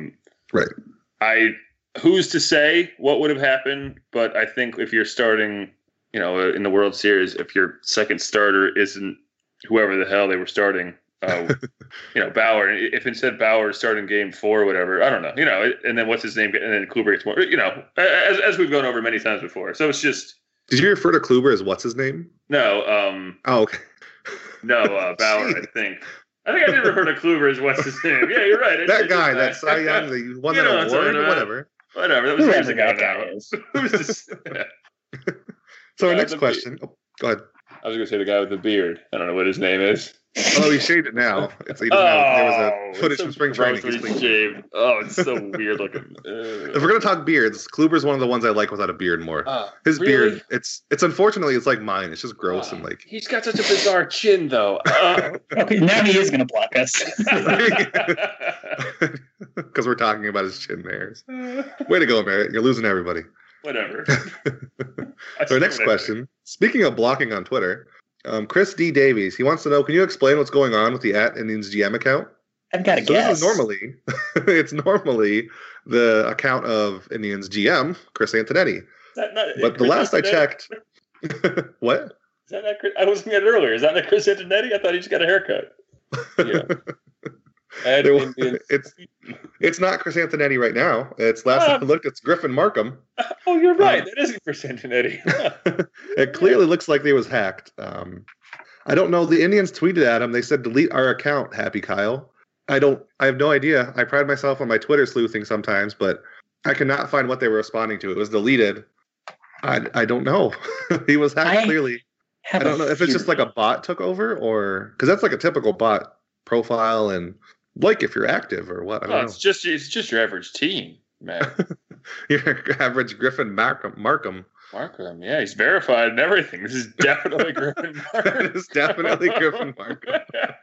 Right. Who's to say what would have happened? But I think if you're starting, in the World Series, if your second starter isn't whoever the hell they were starting, Bauer. If instead Bauer starting game 4 or whatever, I don't know, and then what's his name? And then Kluber gets more, as we've gone over many times before. So it's just. Did you refer to Kluber as what's his name? No. Oh, okay. No, Bauer, I think. I did refer to Kluber as what's his name. Yeah, you're right. That guy, that Cy Young, that won that award or whatever. Whatever. That was years ago now. Who's this? Yeah. So our next question. Oh, go ahead. I was going to say the guy with the beard. I don't know what his name is. Although he shaved it now. He doesn't there was a footage from spring training. He's clean shaved. Oh, it's so weird looking. If we're gonna talk beards, Kluber's one of the ones I like without a beard more. His really? beard, it's unfortunately it's like mine. It's just gross and like. He's got such a bizarre chin, though. Okay, now he is gonna block us. Because we're talking about his chin hairs. Way to go, Merritt. You're losing everybody. Whatever. So our next question. Speaking of blocking on Twitter. Chris D. Davies, he wants to know, can you explain what's going on with the @Indians GM account? I've got to guess. This is normally the account of Indians GM, Chris Antonetti. But the last I checked, what? Is that not Chris? I was looking at it earlier. Is that not Chris Antonetti? I thought he just got a haircut. Yeah. It's not Chris Antonetti right now. It's last I looked, it's Griffin Markham. Oh, you're right. That isn't Chris Antonetti. It clearly looks like they was hacked. I don't know. The Indians tweeted at him. They said, delete our account, Happy Kyle. I have no idea. I pride myself on my Twitter sleuthing sometimes, but I cannot find what they were responding to. It was deleted. I don't know. He was hacked clearly. I don't know if it's just like a bot took over or because that's like a typical bot profile and like if you're active or what. I don't know. It's just your average team, man. Your average Griffin Markham. Markham, yeah, he's verified and everything. This is definitely Griffin Markham. It is definitely Griffin Markham.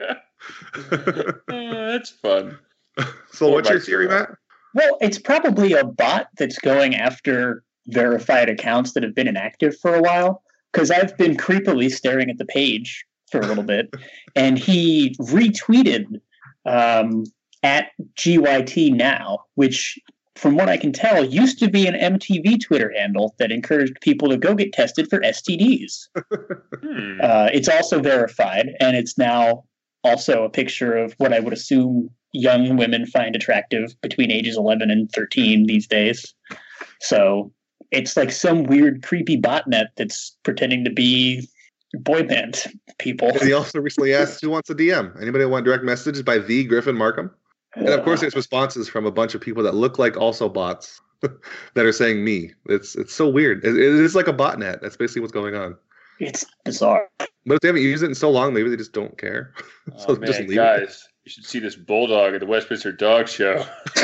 That's fun. So what's your theory, Matt? Well, it's probably a bot that's going after verified accounts that have been inactive for a while. Because I've been creepily staring at the page for a little bit, and he retweeted at GYT Now, which, from what I can tell, used to be an MTV Twitter handle that encouraged people to go get tested for STDs. It's also verified, and it's now also a picture of what I would assume young women find attractive between ages 11 and 13 these days. So it's like some weird, creepy botnet that's pretending to be boy band people. And he also recently asked who wants a DM. Anybody want direct messages by the Griffin Markham? And of course, there's responses from a bunch of people that look like also bots that are saying me. It's so weird. It is like a botnet. That's basically what's going on. It's bizarre. But if they haven't used it in so long, maybe they just don't care. So man, just leave guys, you should see this bulldog at the Westminster Dog Show.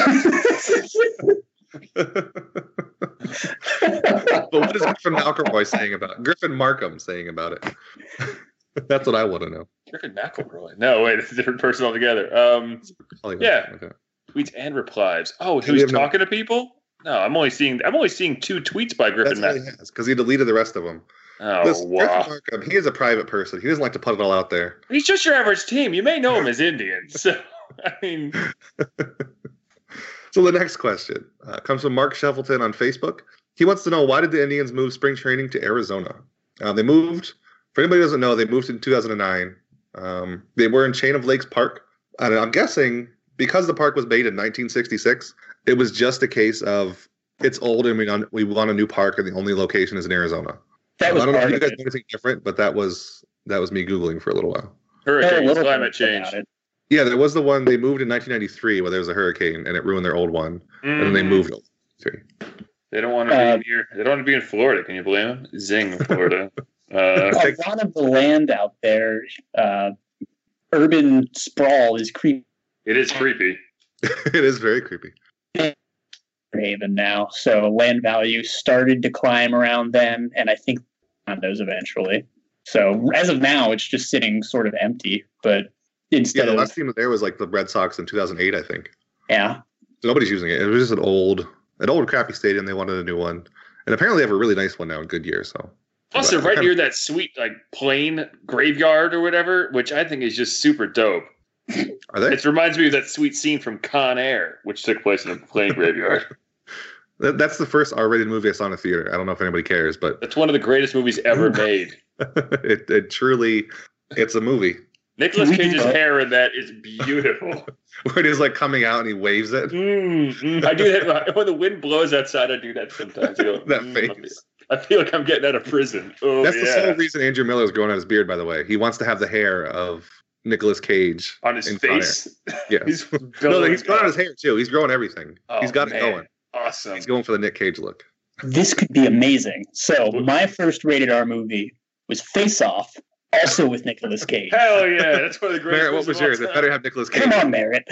But what is Griffin McElroy saying about it? Griffin Markham saying about it? That's what I want to know. Griffin McElroy. No, wait, it's a different person altogether. Yeah. Okay. Tweets and replies. Oh, who's talking to people? No, I'm only seeing 2 tweets by Griffin McElroy. Because he deleted the rest of them. Oh, wow. Griffin Markham, he is a private person. He doesn't like to put it all out there. He's just your average team. You may know him as Indian. So, I mean... So the next question comes from Mark Shuffleton on Facebook. He wants to know, why did the Indians move spring training to Arizona? They moved, for anybody who doesn't know, they moved in 2009. They were in Chain of Lakes Park. And I'm guessing because the park was made in 1966, it was just a case of it's old and we want a new park and the only location is in Arizona. I don't know if you guys know anything different, but that was me Googling for a little while. Hurricanes, climate change. Yeah, there was the one they moved in 1993 where there was a hurricane and it ruined their old one, and then they moved. They don't want to be here. They don't want to be in Florida. Can you blame them? Zing, Florida. A lot of the land out there, urban sprawl is creepy. It is creepy. It is very creepy. Haven now, so land value started to climb around then, and I think condos eventually. So as of now, it's just sitting sort of empty, but. The last team there was like the Red Sox in 2008, I think. Yeah. So nobody's using it. It was just an old crappy stadium. They wanted a new one. And apparently they have a really nice one now in Goodyear. So. Plus they're right near that sweet like plain graveyard or whatever, which I think is just super dope. Are they? It reminds me of that sweet scene from Con Air, which took place in a plain graveyard. That's the first R-rated movie I saw in a theater. I don't know if anybody cares, but... That's one of the greatest movies ever made. It truly... It's a movie. Nicolas Cage's hair in that is beautiful. Where it is like coming out and he waves it. I do that when the wind blows outside. I do that sometimes. That face. I feel like I'm getting out of prison. Oh, that's the sole reason Andrew Miller's growing out his beard, by the way. He wants to have the hair of Nicolas Cage on his face. Yeah, he's growing out his hair too. He's growing everything. He's got it going. Awesome. He's going for the Nick Cage look. This could be amazing. So my first rated R movie was Face Off. also with Nicolas Cage. Hell yeah, that's one of the greatest. Merritt, what was yours? It better have Nicolas Cage. Come on, Merritt.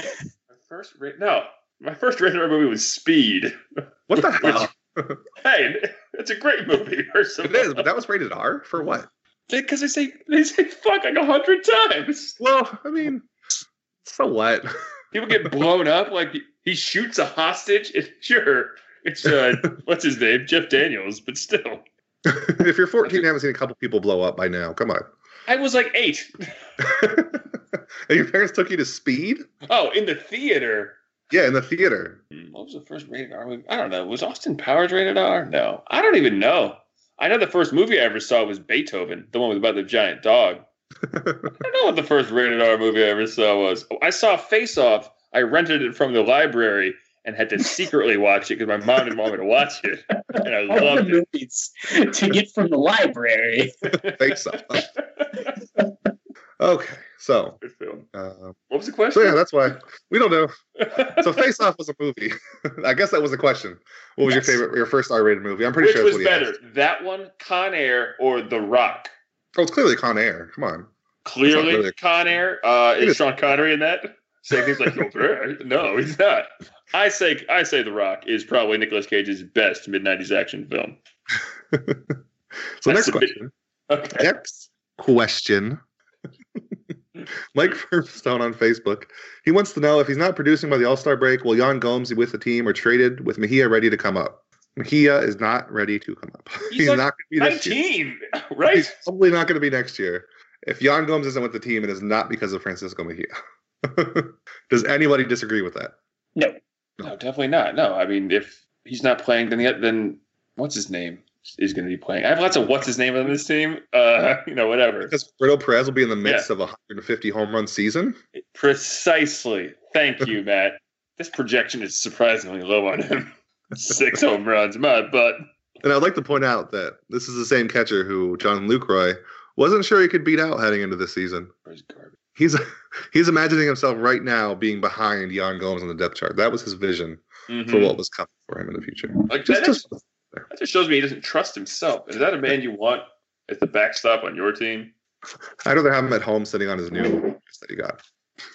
My first rated R movie was Speed. What the hell? Hey, it's a great movie. It is, but that was rated R for what? Because they say fuck like 100 times. Well, I mean, so what? People get blown up. Like he shoots a hostage. It's what's his name, Jeff Daniels, but still. If you're 14, you haven't seen a couple people blow up by now. Come on. I was like 8. And your parents took you to Speed? Oh, in the theater. Yeah, in the theater. What was the first rated R movie? I don't know. Was Austin Powers rated R? No. I don't even know. I know the first movie I ever saw was Beethoven, the one about the giant dog. I don't know what the first rated R movie I ever saw was. I saw Face Off. I rented it from the library and had to secretly watch it because my mom didn't want me to watch it. And I loved it. Movies to get from the library. Face Off. Okay, so Good film. What was the question? So yeah, that's why we don't know. So Face Off was a movie. I guess that was the question. What was your first R-rated movie? I'm pretty Which sure was that's what he better, asked. that one, Con Air, or The Rock? Oh, it's clearly Con Air. Come on. Clearly, really- Con Air. Is Sean Connery in that? Saying things like, no, he's not. I say The Rock is probably Nicolas Cage's best mid-90s action film. So That's next question. Okay. Next question. Mike Firmstone on Facebook. He wants to know if he's not producing by the All-Star break, will Jan Gomes be with the team or traded with Mejia ready to come up? Mejia is not ready to come up. He's like not going to be this year. 19, right? He's probably not going to be next year. If Jan Gomes isn't with the team, it is not because of Francisco Mejia. Does anybody disagree with that? No. No, definitely not. No, I mean, if he's not playing, then what's his name is going to be playing. I have lots of what's his name on this team. Whatever. Because Roberto Perez will be in the midst of a 150 home run season. Precisely. Thank you, Matt. This projection is surprisingly low on him. 6 home runs, my butt. And I'd like to point out that this is the same catcher who John Lucroy wasn't sure he could beat out heading into this season. He's imagining himself right now being behind Jan Gomes on the depth chart. That was his vision for what was coming for him in the future. Like that just shows me he doesn't trust himself. Is that a man you want as the backstop on your team? I'd rather have him at home sitting on his new that he got.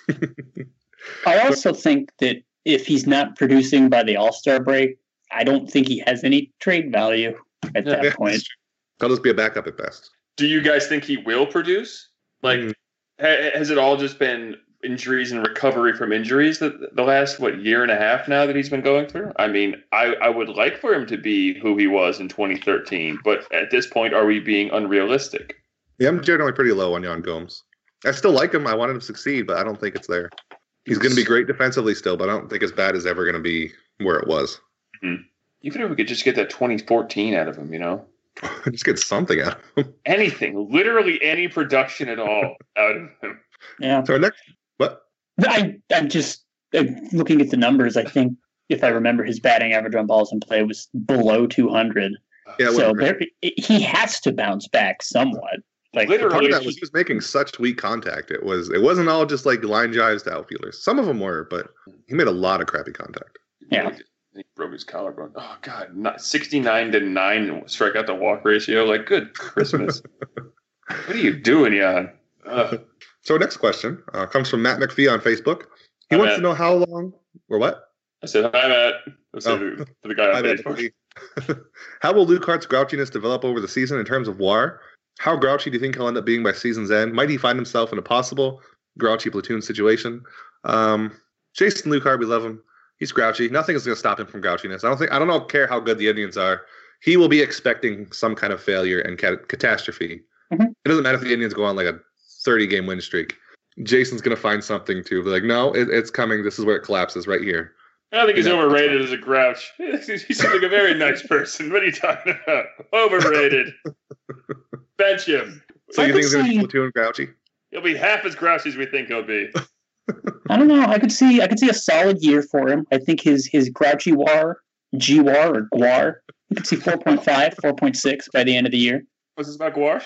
I also think that if he's not producing by the All-Star break, I don't think he has any trade value at that point. He'll just be a backup at best. Do you guys think he will produce? Like, has it all just been injuries and recovery from injuries that the last year and a half now that he's been going through? I mean, I would like for him to be who he was in 2013, but at this point, are we being unrealistic? Yeah, I'm generally pretty low on Jan Gomes. I still like him. I want him to succeed, but I don't think it's there. He's going to be great defensively still, but I don't think as bad as ever going to be where it was. Mm-hmm. Even if we could just get that 2014 out of him, Just get something out of him. Anything, literally any production at all out of him. Yeah. So next, what? I'm looking at the numbers. I think if I remember, his batting average on balls in play was below 200. Yeah, so he has to bounce back somewhat. Like literally, he was making such weak contact. It wasn't all just like line drives to outfielders. Some of them were, but he made a lot of crappy contact. Yeah. He broke his collarbone. Oh God, 69-9 strikeout to walk ratio. Like, good Christmas. What are you doing, Jan? So next question comes from Matt McPhee on Facebook. He wants to know how long or what? I said hi, Matt. To the guy on Facebook. How will Luke Hart's grouchiness develop over the season in terms of WAR? How grouchy do you think he'll end up being by season's end? Might he find himself in a possible grouchy platoon situation? Jason Luke Hart, we love him. He's grouchy. Nothing is going to stop him from grouchiness. I don't care how good the Indians are. He will be expecting some kind of failure and catastrophe. Mm-hmm. It doesn't matter if the Indians go on like a 30-game win streak. Jason's going to find something to be like, no, it's coming. This is where it collapses right here. I think he's overrated as a grouch. He seems like a very nice person. What are you talking about? Overrated. Bench him. So you think he's going to be platoon grouchy? He'll be half as grouchy as we think he'll be. I don't know. I could see a solid year for him. I think his grouchy WAR, GWAR or GWAR, you could see 4.5, 4.6 by the end of the year. Was this about GWAR?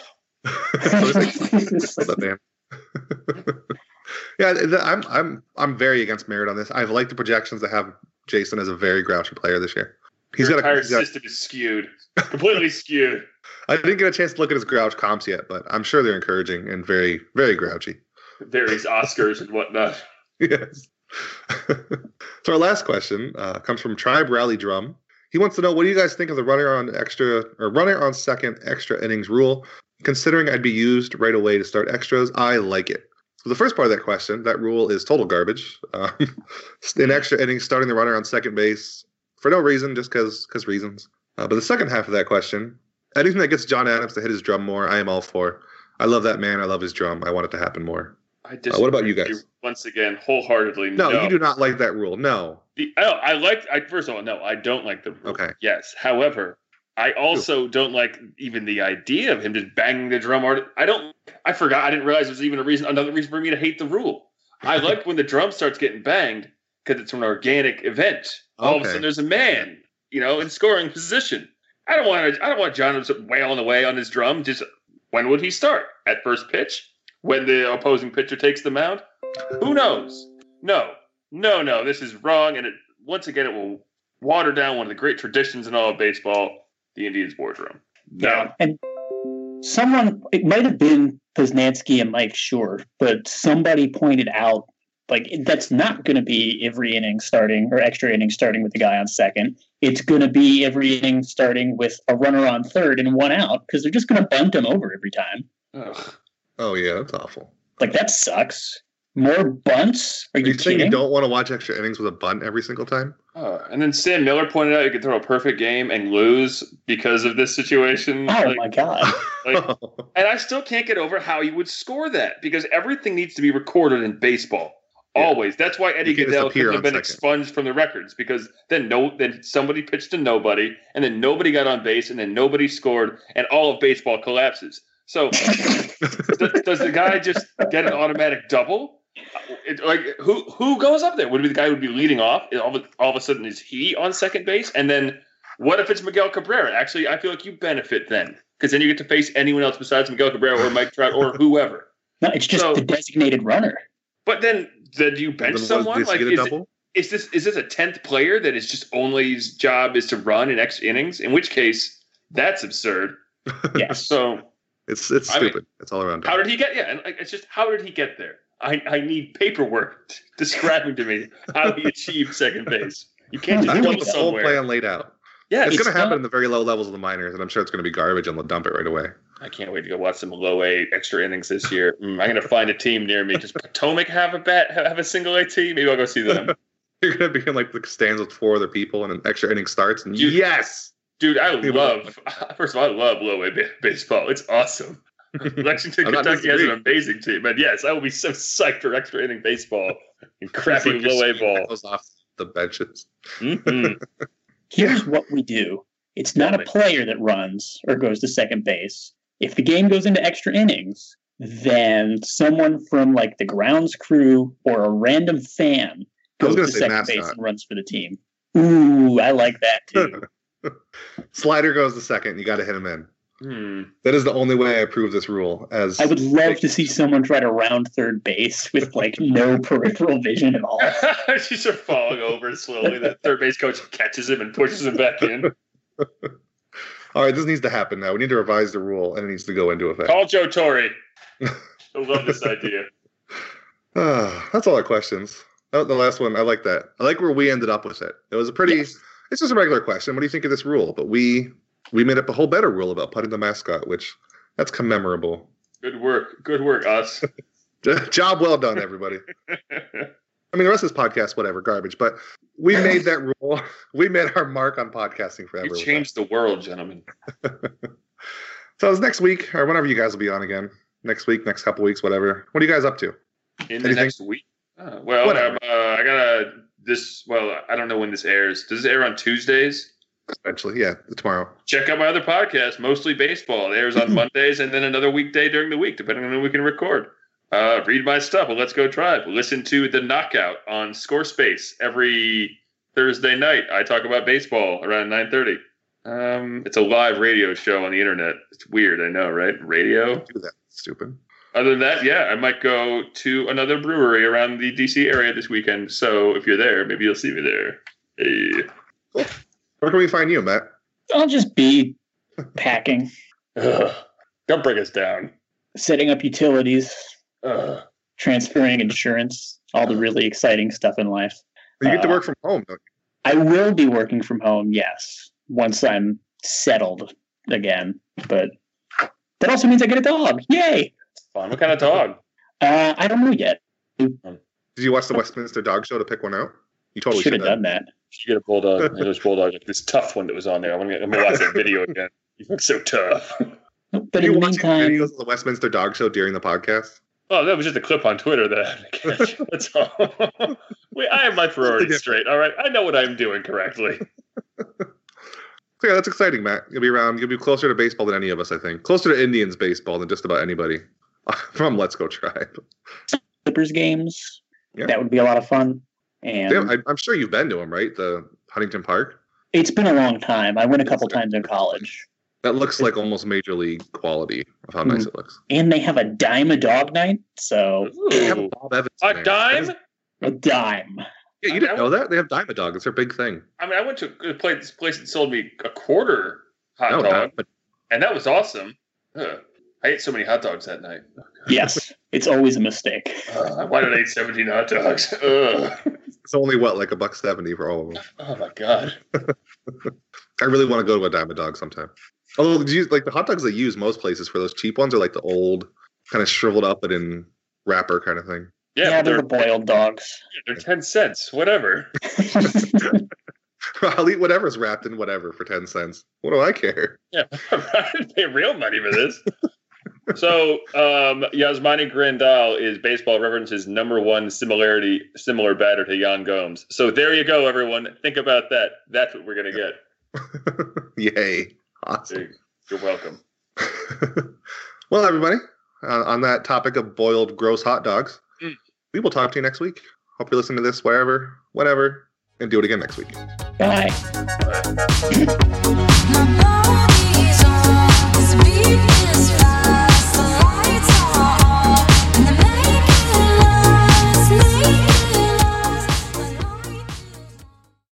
Yeah, I'm very against Merritt on this. I've liked the projections that have Jason as a very grouchy player this year. Your entire system is skewed, completely skewed. I didn't get a chance to look at his Grouch comps yet, but I'm sure they're encouraging and very, very grouchy. Various Oscars and whatnot. Yes. So our last question comes from Tribe Rally Drum. He wants to know, what do you guys think of the runner on second extra innings rule? Considering I'd be used right away to start extras, I like it. So the first part of that question, that rule is total garbage. In extra innings, starting the runner on second base for no reason, just because reasons. But the second half of that question, anything that gets John Adams to hit his drum more, I am all for. I love that man. I love his drum. I want it to happen more. I disagree. What about you guys? Once again, wholeheartedly, no. You do not like that rule. No. First of all, no, I don't like the rule. Okay. Yes. However, I also don't like even the idea of him just banging the drum. I forgot. I didn't realize there was even another reason for me to hate the rule. I like when the drum starts getting banged because it's an organic event. All of a sudden, there's a man, in scoring position. I don't want John Adams wailing away on his drum. Just when would he start? At first pitch? When the opposing pitcher takes the mound? Who knows? No. This is wrong, and once again, it will water down one of the great traditions in all of baseball, the Indians' boardroom. No. Yeah, and it might have been Poznanski and Mike Shore, but somebody pointed out, that's not going to be every inning starting or extra inning starting with the guy on second. It's going to be every inning starting with a runner on third and one out because they're just going to bunt him over every time. Ugh. Oh, yeah, that's awful. That sucks. More bunts? Are you saying kidding? You don't want to watch extra innings with a bunt every single time? And then Sam Miller pointed out you could throw a perfect game and lose because of this situation. Oh, my God. And I still can't get over how you would score that because everything needs to be recorded in baseball. Yeah. Always. That's why Eddie Goodell could have been expunged from the records because then somebody pitched to nobody and then nobody got on base and then nobody scored and all of baseball collapses. So does the guy just get an automatic double? Who goes up there? Would it be the guy who would be leading off? All of a sudden, is he on second base? And then what if it's Miguel Cabrera? Actually, I feel like you benefit then because then you get to face anyone else besides Miguel Cabrera or Mike Trout or whoever. No, it's just the designated runner. But then do you bench someone? Is this a 10th player that is just only his job is to run in extra innings? In which case, that's absurd. Yes. So. It's stupid. It's all around. How did he get? Yeah, and it's just how did he get there? I need paperwork describing to me how he achieved second base. You can't just dump the somewhere. Whole plan laid out. Yeah, it's going to happen in the very low levels of the minors, and I'm sure it's going to be garbage, and they'll dump it right away. I can't wait to go watch some low A extra innings this year. I'm going to find a team near me. Does Potomac have a single A team? Maybe I'll go see them. You're going to be in the stands with 4 other people, and an extra inning starts, and yes, dude, first of all, I love low A baseball. It's awesome. Lexington, Kentucky has an amazing team, and yes, I will be so psyched for extra inning baseball and crappy low A ball. Goes off the benches. Mm-hmm. Here's what we do: it's not a player that runs or goes to second base. If the game goes into extra innings, then someone from the grounds crew or a random fan goes to second base and runs for the team. Ooh, I like that too. Slider goes to second. You got to hit him in. That is the only way I approve this rule. As I would love to see someone try to round third base with no peripheral vision at all. She's just falling over slowly. The third base coach catches him and pushes him back in. All right, this needs to happen now. We need to revise the rule, and it needs to go into effect. Call Joe Torre. I love this idea. That's all our questions. The last one, I like that. I like where we ended up with it. It was a pretty. Yes. It's just a regular question. What do you think of this rule? But we made up a whole better rule about putting the mascot, which that's commemorable. Good work, us. Job well done, everybody. I mean, the rest of this podcast, whatever, garbage. But we made that rule. We made our mark on podcasting forever. You changed the world, gentlemen. So it's next week, or whenever you guys will be on again. Next week, next couple weeks, whatever. What are you guys up to? The next week? I got I don't know when this airs. Does it air on Tuesdays? Eventually, yeah, tomorrow. Check out my other podcast, Mostly Baseball. It airs on Mondays and then another weekday during the week, depending on when we can record. Read my stuff. Well, Let's Go Tribe. Listen to The Knockout on Scorespace every Thursday night. I talk about baseball around 9:30. It's a live radio show on the internet. It's weird, I know, right? Radio? Do that. Stupid. Other than that, yeah, I might go to another brewery around the DC area this weekend. So if you're there, maybe you'll see me there. Hey. Cool. Where can we find you, Matt? I'll just be packing, Ugh. Don't bring us down. setting up utilities, Ugh. transferring insurance, all the really exciting stuff in life. You get to work from home, don't I will be working from home, yes, once I'm settled again. But that also means I get a dog. Yay! Fun. What kind of dog? I don't know yet. you? Did you watch the Westminster Dog Show to pick one out? You totally Should have done that. You get a bulldog. English bulldog. Like this tough one that was on there. I'm gonna watch that video again. You look so tough. But Are in you the watching meantime, videos of the Westminster Dog Show during the podcast? Oh, that was just a clip on Twitter that I had to catch. That's all. Wait, I have my priorities straight. All right, I know what I'm doing correctly. So yeah, that's exciting, Matt. You'll be around. You'll be closer to baseball than any of us, I think. Closer to Indians baseball than just about anybody from Let's Go Tribe. Clippers games. Yeah. That would be a lot of fun. And Damn, I'm sure you've been to them, right? The Huntington Park. it's been a long time. I went a couple times in college. That looks like almost major league quality of how nice it looks. And they have a dime a dog night. So They have Ooh. Bob Evans A there. dime? a dime. Yeah, you didn't know that? They have Dime a Dog. It's their big thing. I mean, I went to a place that sold me a quarter hot No, dog, but and that was awesome. Ugh. I ate so many hot dogs that night. Yes, it's always a mistake. Why did I eat 17 hot dogs? Ugh. it's only like $1.70 for all of them. Oh my god. I really want to go to a Dime a Dog sometime. Although, like the hot dogs they use most places for those cheap ones are like the old, kind of shriveled up but in wrapper kind of thing. Yeah, They're but the boiled dogs. they're 10 cents. Whatever. I'll eat whatever's wrapped in whatever for 10 cents. What do I care? Yeah, I didn't pay real money for this. So, Yasmani Grandal is Baseball Reference's #1 similar batter to Yan Gomes. So there you go, everyone. Think about that. That's what we're gonna get. Yay! Awesome. You're welcome. Well, everybody, on that topic of boiled, gross hot dogs, we will talk to you next week. Hope you listen to this wherever, whenever, and do it again next week. Bye. Bye.